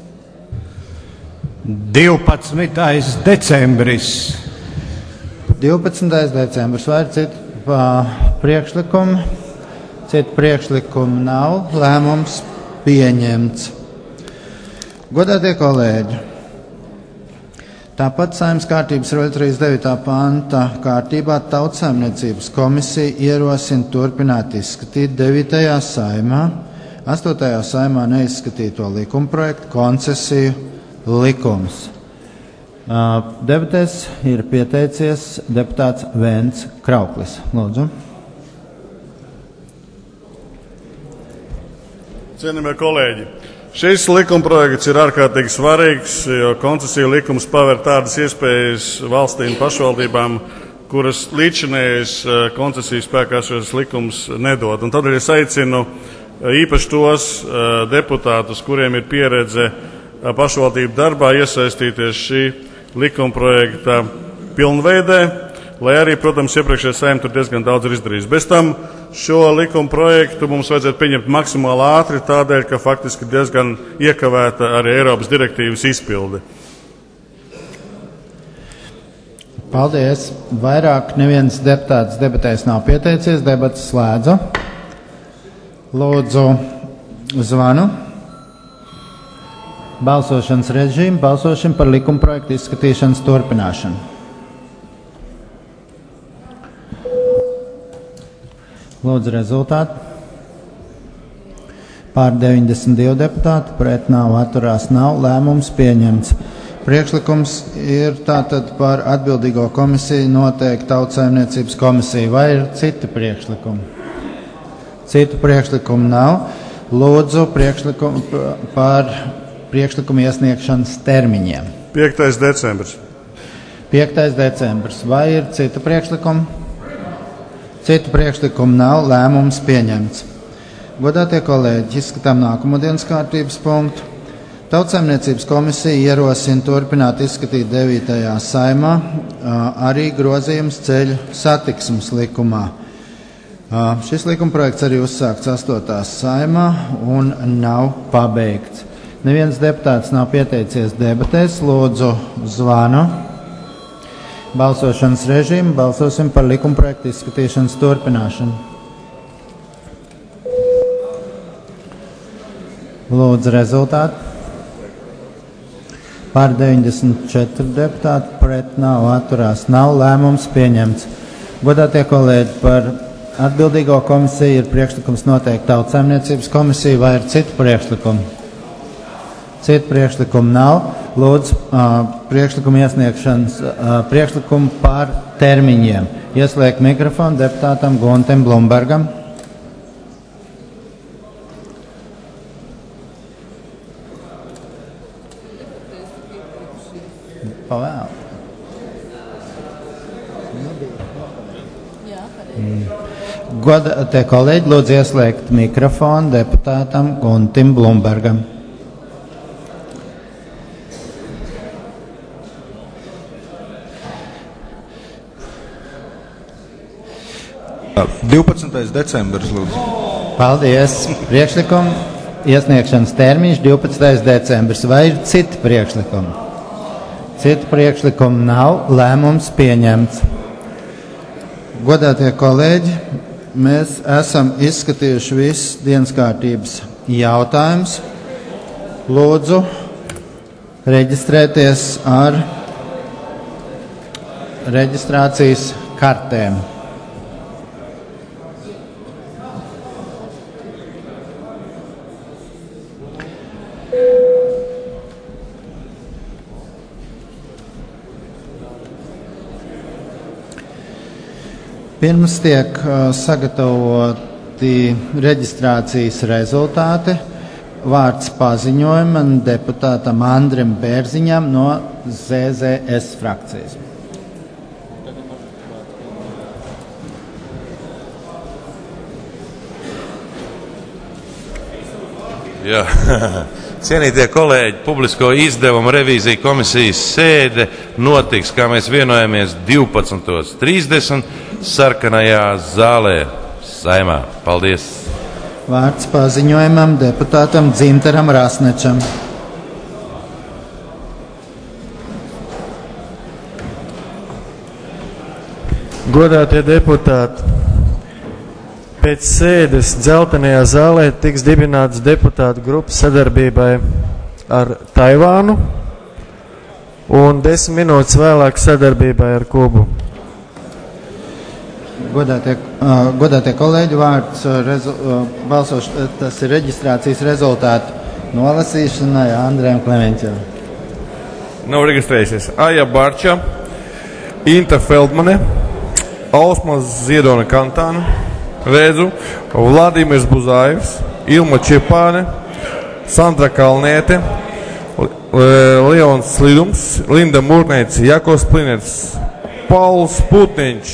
N: divpadsmitais decembris.
A: divpadsmitais decembris. Vai ir citu uh, priekšlikumu? Citu priekšlikumu nav. Lēmums pieņemts. Godātie kolēģi, tāpat Saeimas kārtības trīsdesmit devītā panta kārtībā Tautsaimniecības komisija ierosina turpināt izskatīt devītajā saimā, astotajā saimā neizskatīto likumprojektu koncesiju likums. Debatēs ir pieteicies deputāts Bens Krauklis. Lūdzu.
O: Cienījamie kolēģi, šis likumprojekts ir ārkārtīgi svarīgs, jo koncesiju likums paver tādas iespējas valstīm pašvaldībām, kuras līdzinējais koncesiju spēkā šos likums nedod. Un tādēļ es aicinu īpaši tos deputātus, kuriem ir pieredze pašvaldību darbā, iesaistīties šī likumprojekta pilnveidē, lai arī, protams, iepriekšējā Saeima tur diezgan daudz ir izdarījis. Bez tam šo likuma projektu mums vajadzētu pieņemt maksimāli ātri, tādēļ, ka faktiski diezgan iekavēta arī Eiropas direktīvas izpilde.
A: Paldies. Vairāk neviens deputāts debatēs nav pieteicies, debatas slēdzu. Lūdzu zvanu. Balsošanas režīmu, balsošana par likumprojektu izskatīšanas turpināšanu. Lūdzu rezultātu. Pār deviņdesmit divi deputāti, pret nav, atturās nav, lēmums pieņemts. Priekšlikums ir tātad par atbildīgo komisiju noteikti Tautsaimniecības komisiju. Vai ir citi priekšlikumi? Citu priekšlikumu nav. Lūdzu priekšlikumu par priekšlikumu iesniegšanas termiņiem.
O: piektais decembris.
A: piektais decembris. Vai ir cita priekšlikuma? Citu priekšlikumu nav, lēmums pieņemts. Godātie kolēģi, izskatām nākamo dienas kārtības punktu. Tautsaimniecības komisija ierosina turpināt izskatīt devītajā saimā arī grozījums ceļu satiksmes likumā. Šis likumprojekts arī uzsākts astotās saimā un nav pabeigts. Neviens deputāts nav pieteicies debatēs, lūdzu zvanu. Balsošanas režīmu, balsosim par likumprojektu izskatīšanas turpināšanu. Lūdzu rezultātu. Pār deviņdesmit četri deputāti, pret nav, atturās nav, lēmums pieņemts. Godātie kolēģi, par atbildīgo komisiju ir priekšlikums noteikti Tautsaimniecības komisiju, vai ir citu priekšlikumu? Citu priekšlikumu nav. Lūdzu, priekšlikumu iesniegšanas, priekšlikumu par termiņiem. Ieslēgt mikrofonu deputātam Guntim Blumbergam. Pavēl. Godātie kolēģi, lūdzu ieslēgt mikrofonu deputātam Guntim Blumbergam.
P: divpadsmitais decembris, lūdzu.
A: Paldies. Priekšlikumu iesniegšanas termiņš divpadsmitais decembris. Vai ir citi priekšlikumi? Citu priekšlikumu nav, lēmums pieņemts. Godātie kolēģi, mēs esam izskatījuši visus dienas kārtības jautājumus. Lūdzu reģistrēties ar reģistrācijas kartēm. Pirms tiek uh, sagatavoti reģistrācijas rezultāti, vārds paziņojumam deputātam Andrim Bērziņam no Z Z S frakcijas.
Q: Jā. Cienītie kolēģi, publisko izdevumu revīzija komisijas sēde notiks, kā mēs vienojamies, divpadsmit trīsdesmit sarkanajā zālē Saimā. Paldies!
A: Vārds paziņojumam deputātam Dzintaram Rasnečam.
R: Godātie deputāti, pēc sēdes dzeltenajā zālē tiks dibināts deputātu grupas sadarbībai ar Taivānu un desmit minūtes vēlāk sadarbībai ar Kubu.
A: Godātie, uh, godātie kolēģi, vārds uh, rezu, uh, balsoš, uh, tas ir reģistrācijas rezultātu nolasīšanai Andrejam Klemenķam.
S: Nav reģistrējušies Aija Barča, Inta Feldmane, Ausmas Ziedona Kantāna, Redzu, Vladimirs Buzājevs, Ilma Čepāne, Sandra Kalniete, Leons Slidums, Linda Murnēca, Jakos Plinets, Pauls Putniņš,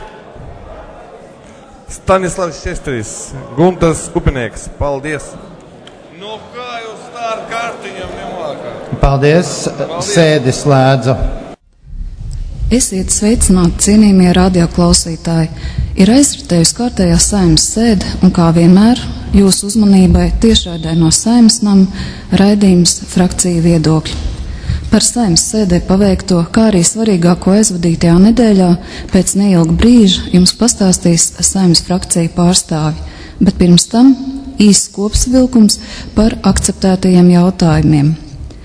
S: Stanislavs Česteris, Guntas Kupinieks. Paldies!
Q: Nu, kā jūs tā ar kārtiņam nemākā?
A: Paldies, sēdi slēdzu.
T: Esiet sveicināti, cienījamie radioklausītāji. Ir aizritējusi kārtējā Saeimas sēde un, kā vienmēr, jūsu uzmanībai tiešraidē no Saeimas nama raidījums frakciju viedokļi. Par Saeimas sēdē paveikto, kā arī svarīgāko aizvadītajā nedēļā, pēc neilga brīža jums pastāstīs Saeimas frakciju pārstāvi, bet pirms tam īsts kopsavilkums par akceptētajiem jautājumiem.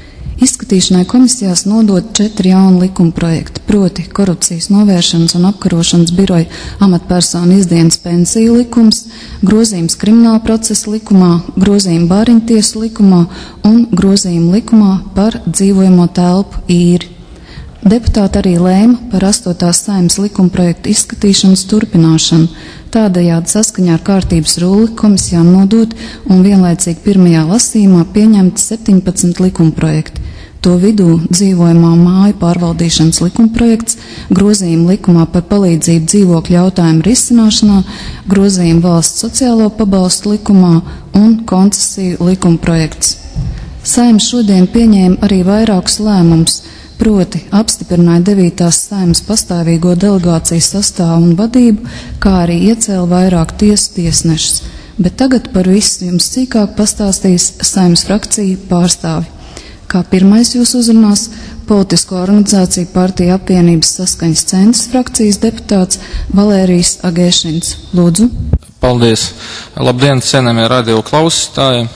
T: Izskatīšanai komisijās nodot četri jauni likuma projekti, proti korupcijas novēršanas un apkarošanas biroja amatpersonu izdienas pensiju likums, grozījums krimināla procesa likumā, grozījumi bāriņtiesu likumā un grozījumi likumā par dzīvojamo telpu īri. Deputāti arī lēma par astotās Saeimas likumprojektu izskatīšanas turpināšanu, tādējādi saskaņā ar kārtības rulli komisijām nodot un vienlaicīgi pirmajā lasījumā pieņemt septiņpadsmit likumprojekti. To vidū dzīvojamā māju pārvaldīšanas likumprojekts, grozījumi likumā par palīdzību dzīvokļu jautājumu risināšanā, grozījumi valsts sociālo pabalstu likumā un koncesiju likumprojekts. Saeima šodien pieņēma arī vairākus lēmumus, proti apstiprināja devītās Saeimas pastāvīgo delegāciju sastāvu un vadību, kā arī iecēla vairāk tiesu tiesnešus. Bet tagad par visu jums sīkāk pastāstīs Saeimas frakcija pārstāvi. Kā pirmais jūs uzrunās politisko organizāciju partija apvienības saskaņas centrs frakcijas deputāts Valērijs Agēšins. Lūdzu.
H: Paldies. Labdien, cienījamie radio klausītāji.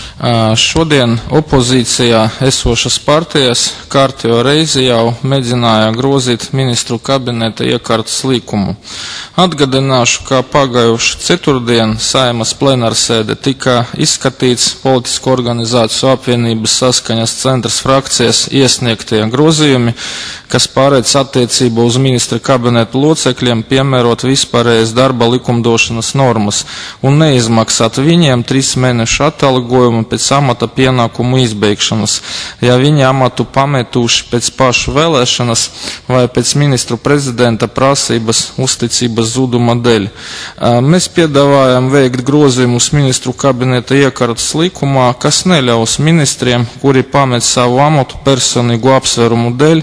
H: Šodien opozīcijā esošas partijas kārtējo reizi jau mēģināja grozīt ministru kabineta iekārtas likumu. Atgādināšu, ka pagājuši ceturtdien Saeimas plenārsēde tika izskatīts politisko organizāciju apvienības saskaņas centrs frakcijas iesniegtie grozījumi, kas pārēdz attiecību uz ministra kabineta locekļiem piemērot vispārējas darba likumdošanas normas un neizmaksāt viņiem trīs mēnešu atalgojumu pēc amata pienākumu izbeigšanas, ja viņi amatu pametuši pēc pašu vēlēšanas vai pēc ministru prezidenta prasības uzticības zuduma dēļ. Mēs piedāvājam veikt grozījumus ministru kabineta iekārtas likumā, kas neļaus ministriem, kuri pamet savu amatu personīgu apsvērumu dēļ,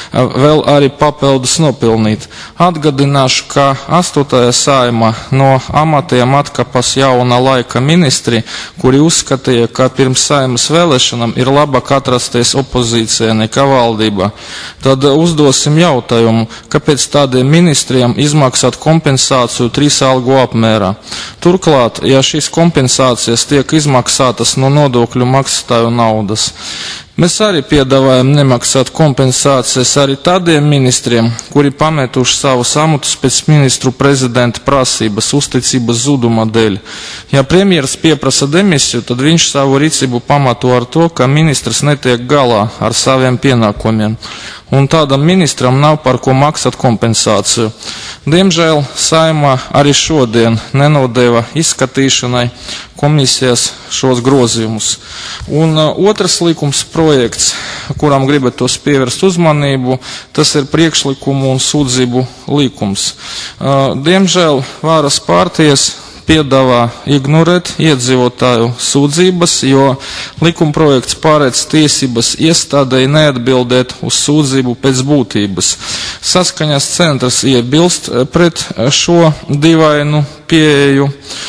H: vēl arī papildus nopelnīt. Atgādināšu, ka astotajā Saeimā no amatiem atkapas jauna laika ministri, kuri uzskatīja, ka pirms Saeimas vēlēšanām ir labāk atrasties opozīcijā nekā valdībā. Tad uzdosim jautājumu, kāpēc tādiem ministriem izmaksāt kompensāciju trīs algu apmērā. Turklāt, ja šīs kompensācijas tiek izmaksātas no nodokļu maksātāju naudas, mēs arī piedāvājam nemaksāt kompensācijas arī tādiem ministriem, kuri pametuši savus amatus pēc ministru prezidenta prasības uzticības zuduma dēļ. Ja premjeras pieprasa demisiju, tad viņš savu rīcību pamato ar to, ka ministrs netiek galā ar saviem pienākumiem. Un tādam ministram nav par ko maksāt kompensāciju. Diemžēl Saeimā arī šodien nenodeva izskatīšanai komisijas šos grozījumus. Un uh, otrs likums projekts, kuram gribētos pievērst uzmanību, tas ir priekšlikumu un sūdzību likums. Uh, diemžēl varas partijas piedāvā ignorēt iedzīvotāju sūdzības, jo likumprojekts pārēdz tiesības iestādēji neatbildēt uz sūdzību pēc būtības. Saskaņas centrs iebilst pret šo dīvainu pieeju,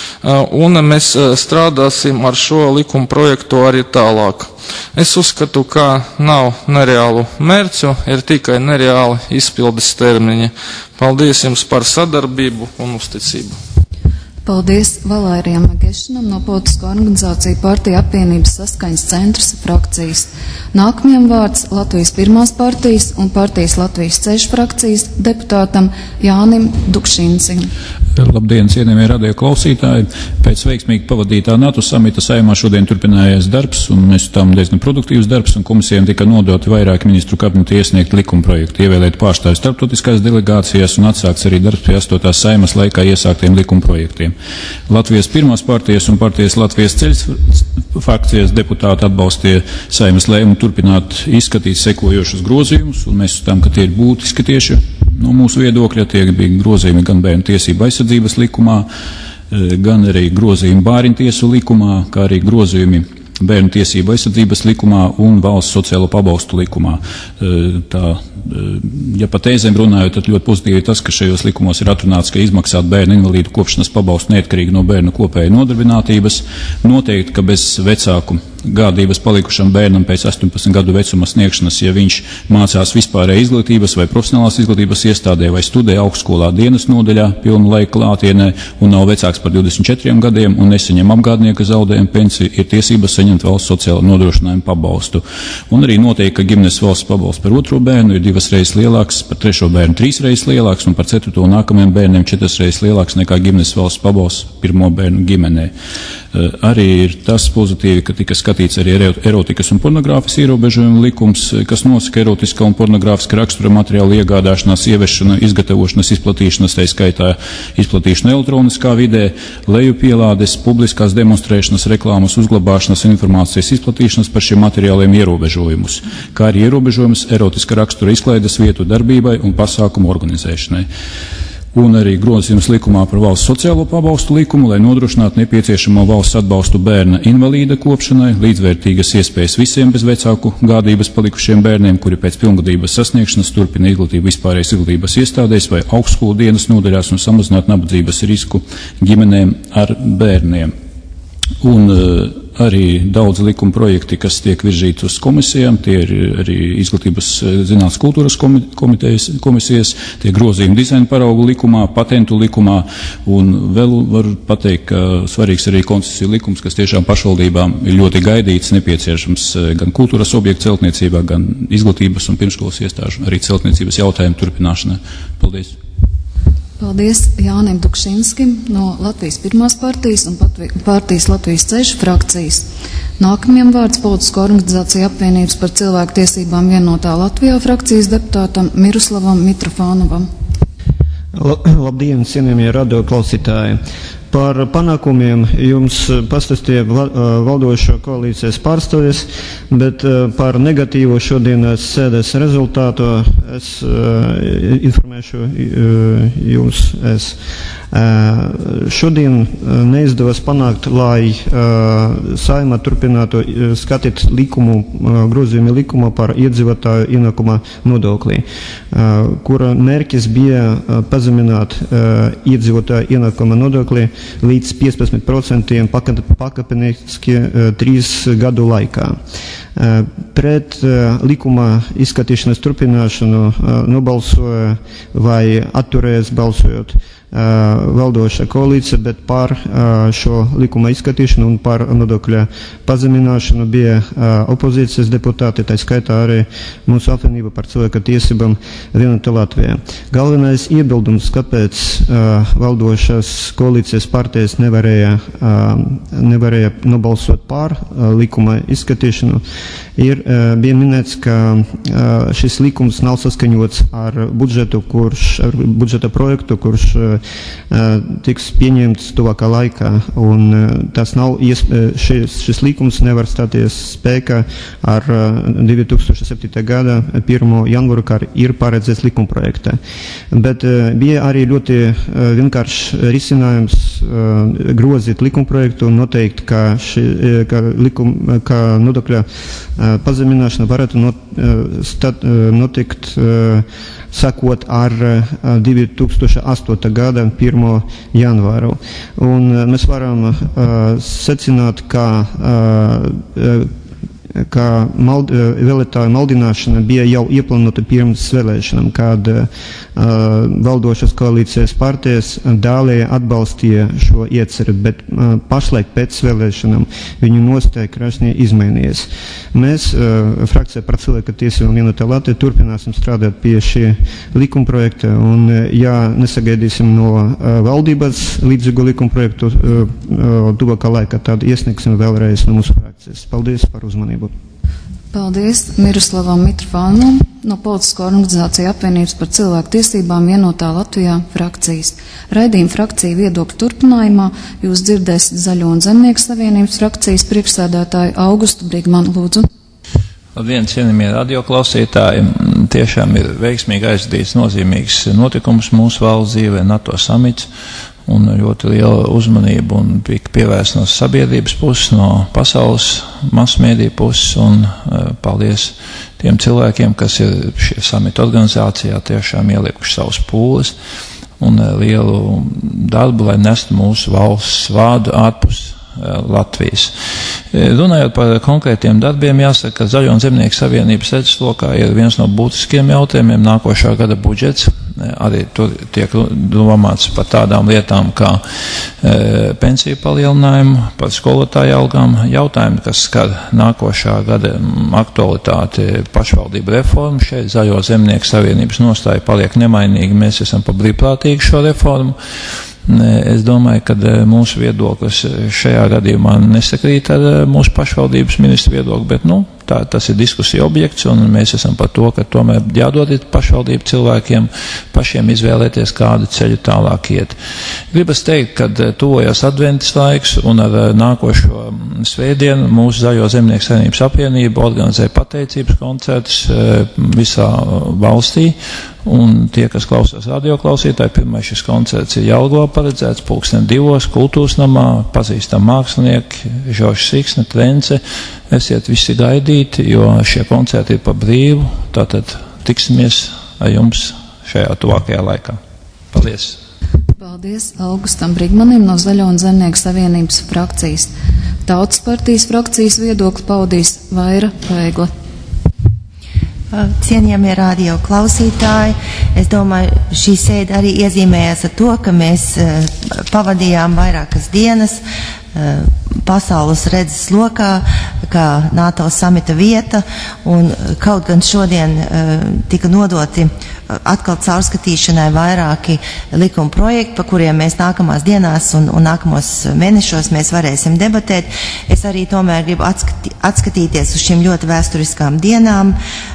H: un mēs strādāsim ar šo likumprojektu arī tālāk. Es uzskatu, ka nav nereālu mērķu, ir tikai nereāli izpildes termiņi. Paldies jums par sadarbību un uzticību.
T: Paldies Valērijam Agēšinam no politisko organizāciju partija apvienības saskaņas centrs frakcijas. Nākamajam vārds Latvijas pirmās partijas un partijas Latvijas ceļš frakcijas deputātam Jānim Dukšincim.
P: Labdien, cienījamie radio klausītāji! Pēc veiksmīgi pavadītā NATO samita Saeimā šodien turpinājās darbs, un mēs tam diezgan produktīvs darbs, un komisijām tika nodoti vairāki ministru kabineta iesniegt likumprojektu, ievēlēt pārstāvju starptautiskās delegācijās un atsākts arī darbs pie astotās Saeimas laikā iesāktiem likumprojektiem. Latvijas pirmās partijas un partijas Latvijas ceļš frakcijas deputāti atbalstīja Saeimas lēmumu turpināt izskatīt sekojošus grozījumus, un mēs uzskatām, ka tie ir būtiski tieši no mūsu viedokļa. Tie bija grozījumi gan bērnu tiesību aizsardzības likumā, gan arī grozījumi bāriņtiesu likumā, kā arī grozījumi bērnu tiesību aizsardzības likumā un valsts sociālo pabalstu likumā. Tā, ja pa tēzēm runājot, tad ļoti pozitīvi ir tas, ka šajos likumos ir atrunāts, ka izmaksāt bērnu invalīdu kopšanas pabalstu neatkarīgi no bērnu kopēja nodarbinātības, noteikti, ka bez vecāku gādības palikušam bērnam pēc astoņpadsmit gadu vecuma sniegšanas, ja viņš mācās vispārēji izglītības vai profesionālās izglītības iestādē vai studē augstskolā dienas nodaļā pilnu laiku klātienē un nav vecāks par divdesmit četriem gadiem un nesaņem apgādnieka zaudējumu pensiju, ir tiesības saņemt valsts sociālo nodrošinājumu pabalstu. Un arī noteikti, ka ģimenes valsts pabalsts par otro bērnu ir divas reizes lielāks, par trešo bērnu trīs reizes lielāks un par ceturto un nākamajiem bērniem četras reizes lielāks nekā ģimenes valsts pabalsts pirmo bērnu ģimenē. Arī ir tas pozitīvi, ka tika skatīts arī erotikas un pornogrāfijas ierobežojuma likums, kas nosaka erotiskā un pornogrāfiska rakstura materiāla iegādāšanās, ieviešana, izgatavošanas, izplatīšanas, tā skaitā izplatīšana elektroniskā vidē, lejupielādes, publiskās demonstrēšanas, reklāmas, uzglabāšanas, informācijas izplatīšanas par šiem materiāliem ierobežojumus, kā arī ierobežojumus erotiska rakstura izklaides vietu darbībai un pasākumu organizēšanai. Un arī grozījums likumā par valsts sociālo pabalstu likumu, lai nodrošinātu nepieciešamo valsts atbalstu bērna invalīda kopšanai, līdzvērtīgas iespējas visiem bez vecāku gādības palikušiem bērniem, kuri pēc pilngadības sasniegšanas turpina izglītību vispārējas izglītības iestādēs vai augstskolu dienas nodaļās un samazināt nabadzības risku ģimenēm ar bērniem. Un uh, arī daudz likuma projekti, kas tiek virzīti uz komisijām, tie ir arī izglītības zinātnes kultūras komitejas, komisijas, tie grozījumi dizaina paraugu likumā, patentu likumā, un vēl var pateikt, ka svarīgs arī koncesiju likums, kas tiešām pašvaldībām ir ļoti gaidīts, nepieciešams gan kultūras objektu celtniecībā, gan izglītības un pirmškolas iestāžu, arī celtniecības jautājumu turpināšanai. Paldies!
T: Paldies Jānim Dukšinskim no Latvijas pirmās partijas un partijas Latvijas ceļš frakcijas. Nākamajam vārds Politisko organizāciju apvienības par cilvēku tiesībām vienotā Latvijā frakcijas deputātam Miroslavam Mitrofanovam.
N: Labdien, cienījamie radio klausītāji! Par panākumiem jums pastāstīja valdošo koalīcijas pārstāvis, bet par negatīvo šodienas sēdes rezultātu es informēšu jums. Es. Šodien neizdevās panākt, lai Saeima turpinātu skatīt likumu, grozījumu likumu par iedzīvotāju ienākuma nodoklī, kura mērķis bija pazemināt iedzīvotāju ienākuma nodoklī līdz piecpadsmit procentiem pakāpeniski trīs gadu laikā. Pret likuma izskatīšanas turpināšanu nobalsoja vai atturējas balsojot valdoša koalīcija, bet par šo likuma izskatīšanu un par nodokļa pazemināšanu bija opozīcijas deputāti, tā skaitā arī mūsu apvienība par cilvēka tiesībām vienotā Latvijā. Galvenais iebildums, kāpēc valdošās koalīcijas partijas nevarēja, nevarēja nobalsot par likuma izskatīšanu, ir bija minēts, ka šis likums nav saskaņots ar budžetu, kurš, ar budžeta projektu, kurš tiks pieņemts tuvākā laikā, un tas nav, šis, šis likums nevar stāties spēkā ar divi tūkstoši septītā gada pirmo janvāru, kā ir paredzēts likuma projektā. Bet bija arī ļoti vienkāršs risinājums grozīt likuma projektu un noteikt, ka, ši, ka, likuma, ka nodokļa pazemināšana varētu not, stat, notikt sakot ar divi tūkstoši astotā gada pirmo janvāru. Un mēs varam uh, secināt, ka uh, ka mald, vēlētāju maldināšana bija jau ieplānota pirms vēlēšanām, kad uh, valdošas koalīcijas partijas dālēja atbalstīja šo ieceri, bet uh, pašlaik pēc vēlēšanām viņu nostāja krasnī izmainījies. Mēs, uh, frakcija par cilvēka tiesībām vienotā Latvijā, turpināsim strādāt pie šī likuma projekta, un uh, ja nesagaidīsim no uh, valdības līdzīgu likuma projektu uh, uh, tuvākā laikā, tad iesniegsim vēlreiz no mūsu frakcijas. Paldies par uzmanību.
T: Paldies Miroslavam Mitrofanovam no Politisko organizāciju apvienības par cilvēku tiesībām vienotā Latvijā frakcijas. Raidījuma frakcija viedokļu turpinājumā jūs dzirdēsiet Zaļo un Zemnieku savienības frakcijas priekšsēdētāju Augustu Brigmanu. Lūdzu.
U: Labdien, cienījamie radioklausītāji. Tiešām ir veiksmīgi aizdīts nozīmīgs notikums mūsu valsts dzīvē, NATO samits. Un ļoti liela uzmanība un tika pievērsta no sabiedrības puses, no pasaules masmediju puses, un uh, paldies tiem cilvēkiem, kas ir šie samita organizācijā tiešām ielikuši savus pūles un uh, lielu darbu, lai nestu mūsu valsts vārdu ārpus uh, Latvijas. Runājot par konkrētiem darbiem, jāsaka, ka Zaļo un Zemnieku savienības redzeslokā ir viens no būtiskiem jautājumiem nākošā gada budžets. Arī tur tiek domāts par tādām lietām kā e, pensiju palielinājumu, par skolotāju algām, jautājumi, kas skar nākošā gada aktualitāti pašvaldību reformu. Šeit Zaļo Zemnieku savienības nostāja paliek nemainīga, mēs esam par brīvprātīgu šo reformu. Es domāju, ka mūsu viedoklis šajā gadījumā nesakrīt ar mūsu pašvaldības ministru viedokli, bet, nu, tā, tas ir diskusija objekts, un mēs esam par to, ka tomēr jādod pašvaldību cilvēkiem pašiem izvēlēties, kādu ceļu tālāk iet. Gribas teikt, ka tuvojas adventas laiks, un ar nākošo svētdienu mūsu Zaļo Zemnieku savienības apvienība organizē pateicības koncertus visā valstī. Un tie, kas klausās radioklausītāji, pirmais šis koncerts ir Jelgavā paredzēts pulksten divos kultūras namā, pazīstam mākslinieki, Žoržs Siksne, Trence. Esiet visi gaidīti, jo šie koncerti ir pa brīvu, tātad tiksimies ar jums šajā tuvākajā laikā. Paldies!
T: Paldies Augustam Brigmanim no Zaļo un Zemnieku savienības frakcijas. Tautas partijas frakcijas viedokli paudīs Vaira Paegla.
B: Cienījamie radio klausītāji, es domāju, šī sēde arī iezīmējās ar to, ka mēs pavadījām vairākas dienas pasaules redzes lokā, kā NATO samita vieta, un kaut gan šodien tika nodoti atkal caurskatīšanai vairāki likuma projekti, pa kuriem mēs nākamās dienās un, un nākamos mēnešos mēs varēsim debatēt. Es arī tomēr gribu atskatī, atskatīties uz šīm ļoti vēsturiskām dienām,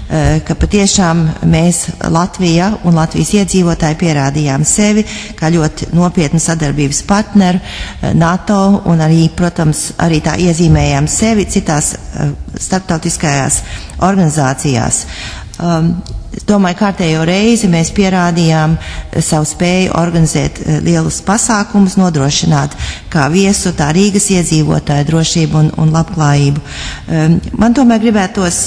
B: ka patiešām mēs Latvija un Latvijas iedzīvotāji pierādījām sevi kā ļoti nopietnu sadarbības partneru NATO un arī, protams, arī tā iezīmējām sevi citās starptautiskajās organizācijās. Um, Es domāju, kārtējo reizi mēs pierādījām savu spēju organizēt lielus pasākumus, nodrošināt kā viesu, tā Rīgas iedzīvotāju drošību un, un labklājību. Man tomēr gribētos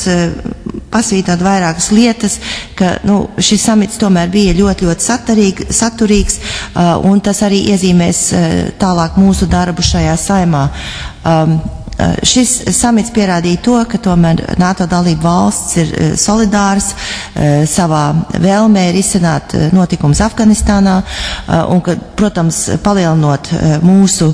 B: pasvītot vairākas lietas, ka nu, šis samits tomēr bija ļoti, ļoti saturīg, saturīgs, un tas arī iezīmēs tālāk mūsu darbu šajā saimā. Um, Šis samits pierādīja to, ka tomēr NATO dalība valsts ir solidārs savā vēlmē risināt notikumus Afganistānā un ka, protams, palielinot mūsu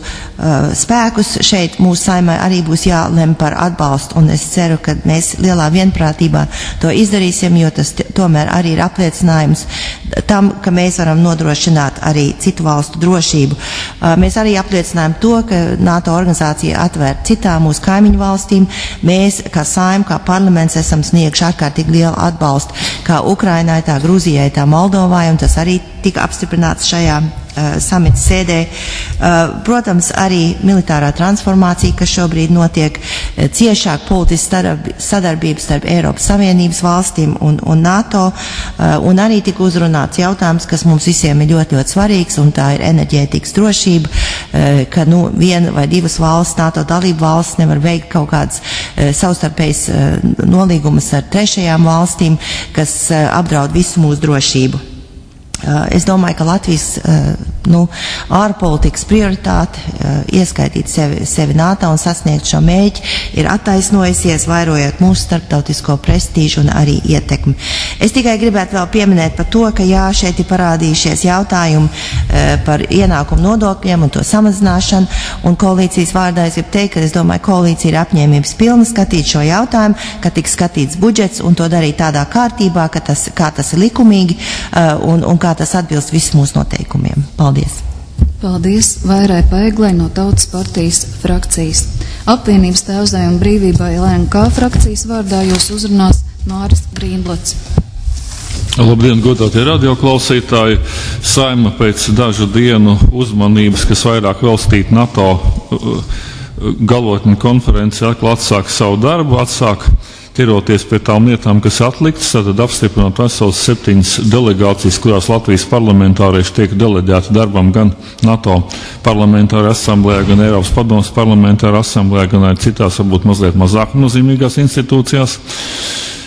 B: spēkus šeit, mūsu saimai arī būs jālem par atbalstu, un es ceru, ka mēs lielā vienprātībā to izdarīsim, jo tas tomēr arī ir apliecinājums tam, ka mēs varam nodrošināt arī citu valstu drošību. Mēs arī apliecinājam to, ka NATO organizācija atvēr citām mūsu kaimiņu valstīm. Mēs, kā saima, kā parlaments, esam snieguši ārkārtīgi lielu atbalstu kā Ukrainai, tā Gruzijai, tā Moldovai, un tas arī tika apstiprināts šajā uh, samita sēdē. Uh, protams, arī militārā transformācija, kas šobrīd notiek, uh, ciešāk politiska sadarbība starp Eiropas Savienības valstīm un, un NATO, uh, un arī tika uzrunāts jautājums, kas mums visiem ir ļoti, ļoti svarīgs, un tā ir enerģētikas drošība, uh, ka nu, viena vai divas valsts, NATO dalību valsts, nevar veikt kaut kādas uh, savstarpējas uh, nolīgumas ar trešajām valstīm, kas uh, apdraud visu mūsu drošību. Es domāju, ka Latvijas nu, ārpolitikas prioritāte, ieskaitīt sevi, sevi NATO un sasniegt šo mēģi, ir attaisnojusies, vairojot mūsu starptautisko prestīžu un arī ietekmi. Es tikai gribētu vēl pieminēt par to, ka jā, šeit ir parādījušies jautājumi par ienākumu nodokļiem un to samazināšanu, un koalīcijas vārdā es gribu teikt, ka es domāju, koalīcija ir apņēmības pilna skatīt šo jautājumu, ka tiks skatīts budžets un to darīt tādā kārtībā, ka tas, kā tas ir likumīgi un, un kā tas atbilst visu mūsu noteikumiem. Paldies!
T: Paldies Vairai Paeglai no Tautas partijas frakcijas. Apvienības Tēvzai un brīvībai L N K frakcijas vārdā jūs uzrunās Māris Grīnblots.
V: Labdien, godātie radioklausītāji! Saima pēc dažu dienu uzmanības, kas vairāk velstīt NATO galotņu konferenci, atkal atsāk savu darbu, atsāk ķeroties pie tām lietām, kas atliktas, tad apstiprinot veselas septiņas delegācijas, kurās Latvijas parlamentārieši tiek deleģēti darbam gan NATO parlamentārā asamblējā, gan Eiropas padomes parlamentārā asamblējā, gan arī citās, varbūt mazliet mazāk nozīmīgās institūcijās.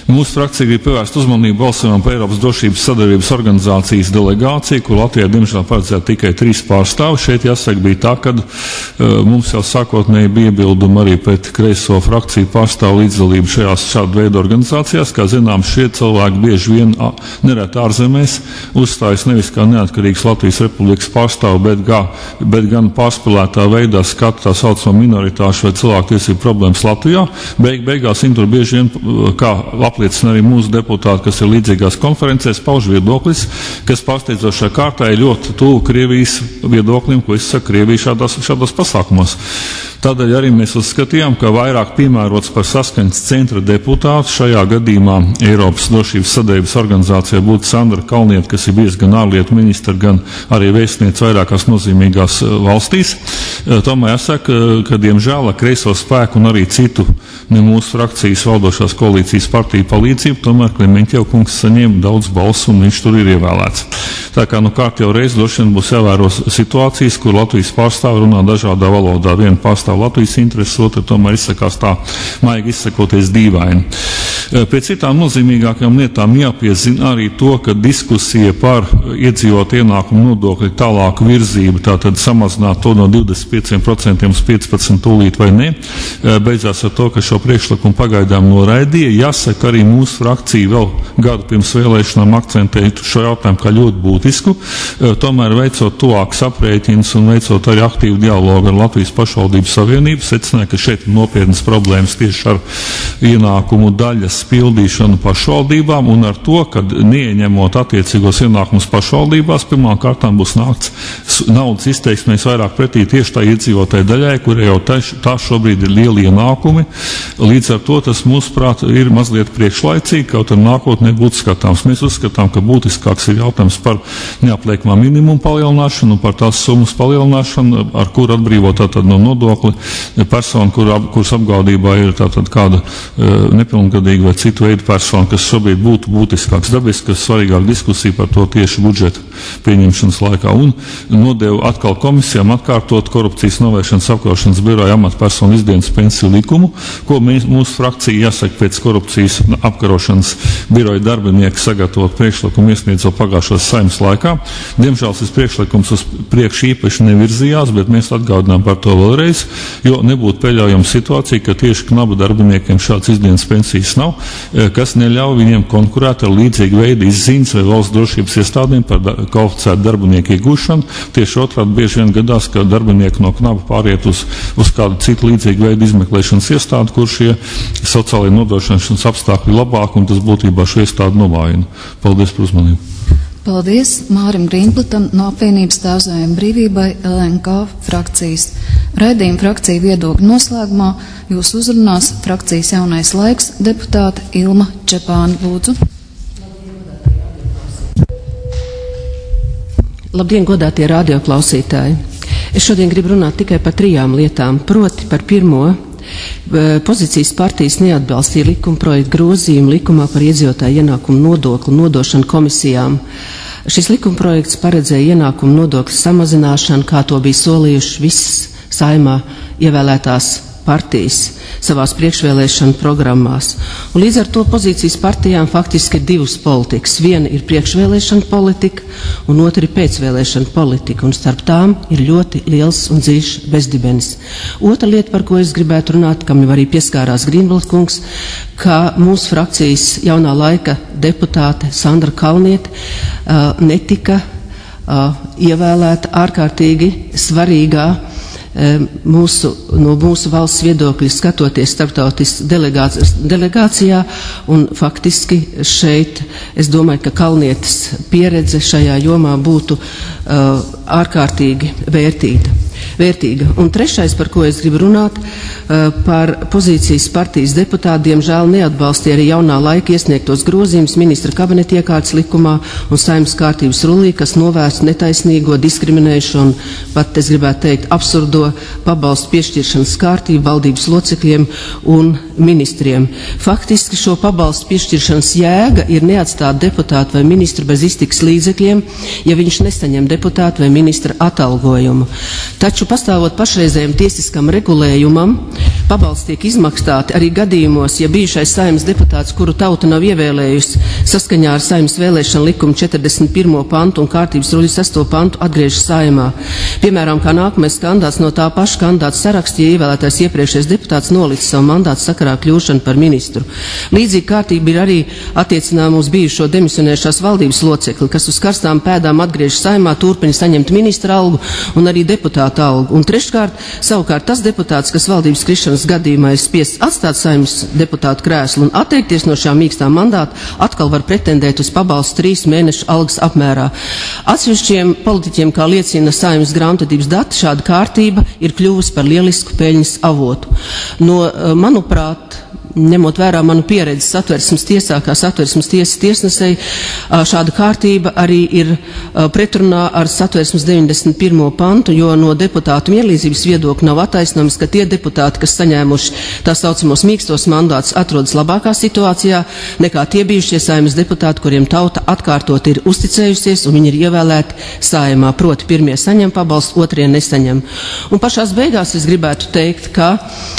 V: Mūsu frakcija grib pievērst uzmanību balsojumam par Eiropas drošības sadarbības organizācijas delegāciju, kur Latvijā diemžēl paredzēta tikai trīs pārstāvi. Šeit jāsaka bija tā, ka uh, mums jau sākotnēji bija iebildumi arī pret kreiso frakciju pārstāvu līdzdalību šajās šādu veidu organizācijās. Kā zinām, šie cilvēki bieži vien nereti ārzemēs uzstājas nevis kā neatkarīgs Latvijas Republikas pārstāvu, bet, gā, bet gan pārspēlētā veidā skata tā saucamo minoritāšu vai cilvēktiesību problēmas Latvijā. Beig, beigās viņi tur bieži vien, kā apliecina arī mūsu deputāti, kas ir līdzīgās konferencēs, pauž viedoklis, kas pārsteidzošā kārtā ir ļoti tuvu Krievijas viedoklim, ko izsaka Krievija šādās, šādos pasākumos. Tādēļ arī mēs uzskatījām, ka vairāk piemērots par saskaņas centra deputātu šajā gadījumā Eiropas drošības sadarbības organizācijā būtu Sandra Kalniete, kas ir bijusi gan ārlietu ministra, gan arī vēstniece vairākās nozīmīgās valstīs. Tomēr jāsaka, ka diemžēl ar kreiso spēku un arī citu ne mūsu frakcijas valdošās koalīcijas partiju palīdzību, tomēr Klemenķeva kungs saņēma daudz balsu un viņš tur ir ievēlēts. Tā kā nu kārt jau reiz droši vien būs jāvēro situācijas, kur Latvijas pārstāvi runā dažādā valodā. Viena pārstāv Latvijas intereses, otra tomēr izsakās tā, maigi izsakoties dīvaini. Pie citām nozīmīgākajām lietām jāpiezina arī to, ka diskusija par iedzīvotāju ienākumu nodokļu tālāku virzību, tātad samazināt to no divdesmit pieciem procentiem uz piecpadsmit tūlīt vai ne, beidzās ar to, ka šo priekšlikumu pagaidām noraidīja. Jāsaka, arī mūsu frakcija vēl gadu pirms vēlēšanām akcentēja šo jautājumu kā ļoti būtisku, tomēr veicot tuvākas aprēķinas un veicot arī aktīvu dialogu ar Latvijas pašvaldības savienību, secināja, ka šeit ir nopietnas problēmas tieši ar ienākumu daļas pildīšanu pašvaldībām un ar to, ka neieņemot attiecīgos ienākumus pašvaldībās, pirmām kārtām būs nākts naudas izteiksmēs vairāk pretī tieši tā iedzīvotāju daļai, kurai jau tā, tā šobrīd ir lieli ienākumi. Līdz ar to tas, mūsuprāt, ir mazliet priekšlaicīgi, kaut ar nākotnē būtu skatāms. Mēs uzskatām, ka būtiskāks ir jautājums par neapliekamā minimumu palielināšanu, par tās summas palielināšanu, ar kur atbrīvot tātad no nodokli personu, kur, kuras apgaudībā ir tātad kāda uh, nepilngadīga vai citu veidu persona, kas šobrīd būtu būtiskāks dabiski, kas svarīgāk diskusija par to tieši budžeta pieņemšanas laikā. Un nodevu atkal komisijām atkārtot korupcijas novēršanas apkarošanas biroja amatpersonu izdienas pensiju likumu, ko mēs, mūsu frakcija jāsaka pēc korupcijas apkarošanas biroja darbinieki sagatavot priekšlikumu iesniedzot pagājušos saimnes laikā. Diemžēl šis priekšlikums uz priekšu īpaši nevirzījās, bet mēs atgādinām par to vēlreiz, jo nebūtu pieļaujama situācija, ka tieši knaba darbiniekiem šāds izdienas pensijas nav, kas neļauj viņiem konkurēt ar līdzīgu veidu izziņas vai valsts drošības iestādēm par da kvalificētu darbinieku iegūšanu. Tieši otrādi bieži vien gadās, ka darbinieki no knaba pāriet uz, uz kādu citu līdzīgu veidu izmeklēšanas iestādi, kur šie sociālajie nodrošināšanas apstākļi labāk un tas būtībā šo iestādi novājina. Paldies par uzmanību.
T: Paldies Mārim Grīnplatam no apvienības Tēvzemju brīvībai L N K frakcijas. Raidījuma frakcija viedokļu noslēgumā jūs uzrunās frakcijas jaunais laiks deputāte Ilma Čepāne. Lūdzu.
D: Labdien, godātie radioklausītāji! Es šodien gribu runāt tikai par trijām lietām, proti par pirmo. Pozīcijas partijas neatbalstīja likumprojektu grozījumu likumā par iedzīvotāju ienākumu nodokli nodošanu komisijām. Šis likumprojekts paredzēja ienākumu nodokļu samazināšanu, kā to bija solījuši visas Saeimā ievēlētās partijas savās priekšvēlēšana programmās. Un līdz ar to pozīcijas partijām faktiski ir divas politikas. Viena ir priekšvēlēšana politika, un otra ir pēcvēlēšana politika, un starp tām ir ļoti liels un dziļš bezdibenis. Otra lieta, par ko es gribētu runāt, kam jau arī pieskārās Grīnblat kungs, ka mūsu frakcijas jaunā laika deputāte Sandra Kalniete uh, netika uh, ievēlēta ārkārtīgi svarīgā Mūsu, no mūsu valsts viedokļa skatoties starptautiskas delegācijā, un faktiski šeit es domāju, ka Kalnietes pieredze šajā jomā būtu uh, ārkārtīgi vērtīga. vērtīga. Un trešais, par ko es gribu runāt, par pozīcijas partijas deputāti, diemžēl neatbalstīja arī jaunā laika iesniegtos grozījumus ministra kabineta iekārtas likumā un Saeimas kārtības rullī, kas novērst netaisnīgo, diskriminējušo un pat, es gribētu teikt, absurdo pabalstu piešķiršanas kārtību valdības locekļiem un ministriem. Faktiski šo pabalstu piešķiršanas jēga ir neatstāt deputātu vai ministru bez iztikas līdzekļiem, ja viņš nesaņem deputātu vai ministra atalgojumu. Taču pastāvot pašreizējiem tiesiskam regulējumam, pabalsti tiek izmaksāti arī gadījumos, ja bijušais Saeimas deputāts, kuru tauta nav ievēlējusi saskaņā ar Saeimas vēlēšanu likumu četrdesmit pirmo pantu un kārtības ruļu sesto pantu, atgriežas Saeimā. Piemēram, kā nākamais kandidāts no tā paša kandidāta saraksta, ja ievēlētais iepriekšējais deputāts nolicis savu mandātu sakarā kļūšanu par ministru. Līdzīga kārtība ir arī attiecinām uz bijušo demisionējušās valdības locekli, kas uz karstām pēdām atgriežas Saeimā, turpina saņemt ministra algu un arī deputāta algu. Un treškārt, savukārt tas deputāts, kas valdības krišanas gadījumā ir spiests atstāt Saeimas deputātu krēslu un atteikties no šā mīkstā mandāta, atkal var pretendēt uz pabalstu trīs mēnešu algas apmērā. Atsevišķiem politiķiem, kā liecina Saeimas grāmatvedības dati, šāda kārtība ir kļuvusi par lielisku peļņas avotu. No, manuprāt, ņemot vērā manu pieredzi Satversmes tiesā, kā Satversmes tiesas tiesnesei, šāda kārtība arī ir pretrunā ar Satversmes deviņdesmit pirmo pantu, jo no deputātu mierlīdzības viedokļa nav attaisnojams, ka tie deputāti, kas saņēmuši tā saucamos mīkstos mandātus, atrodas labākā situācijā nekā tie bijušie Saeimas deputāti, kuriem tauta atkārtot ir uzticējusies un viņi ir ievēlēti Saeimā, proti pirmie saņem pabalstu, otrie nesaņem. Un pašās beigās es gribētu teikt, ka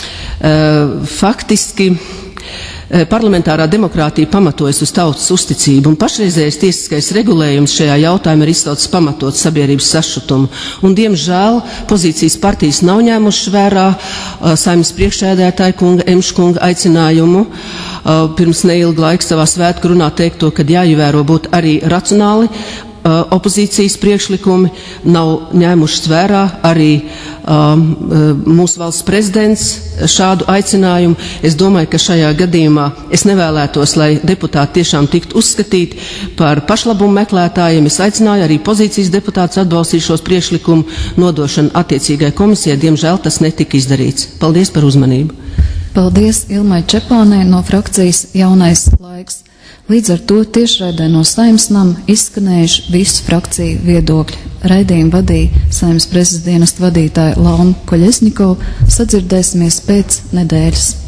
D: Uh, faktiski uh, parlamentārā demokrātija pamatojas uz tautas uzticību, un pašreizējais tiesiskais regulējums šajā jautājumā ir iztautas pamatot sabiedrības sašutumu. Un, diemžēl, pozīcijas partijas nav ņēmušas vērā uh, Saeimas priekšsēdētāja kunga, Emša kunga aicinājumu uh, pirms neilga laika savā svētku runā teikt to, ka jāievēro būt arī racionāli. Uh, opozīcijas priekšlikumi nav ņēmušas vērā arī um, mūsu valsts prezidents šādu aicinājumu. Es domāju, ka šajā gadījumā es nevēlētos, lai deputāti tiešām tiktu uzskatīti par pašlabumu meklētājiem. Es aicināju arī pozīcijas deputātus atbalstīt šos priekšlikumu nodošanu attiecīgai komisijai. Diemžēl tas netika izdarīts. Paldies par uzmanību.
T: Paldies Ilmai Čepānei no frakcijas Jaunais laiks. Līdz ar to tiešraidē no Saeimas nama izskanējuši visu frakciju viedokļi. Raidījumu vadīja Saeimas prezidentūras vadītāja Launa Koļesņikova. Sadzirdēsimies pēc nedēļas.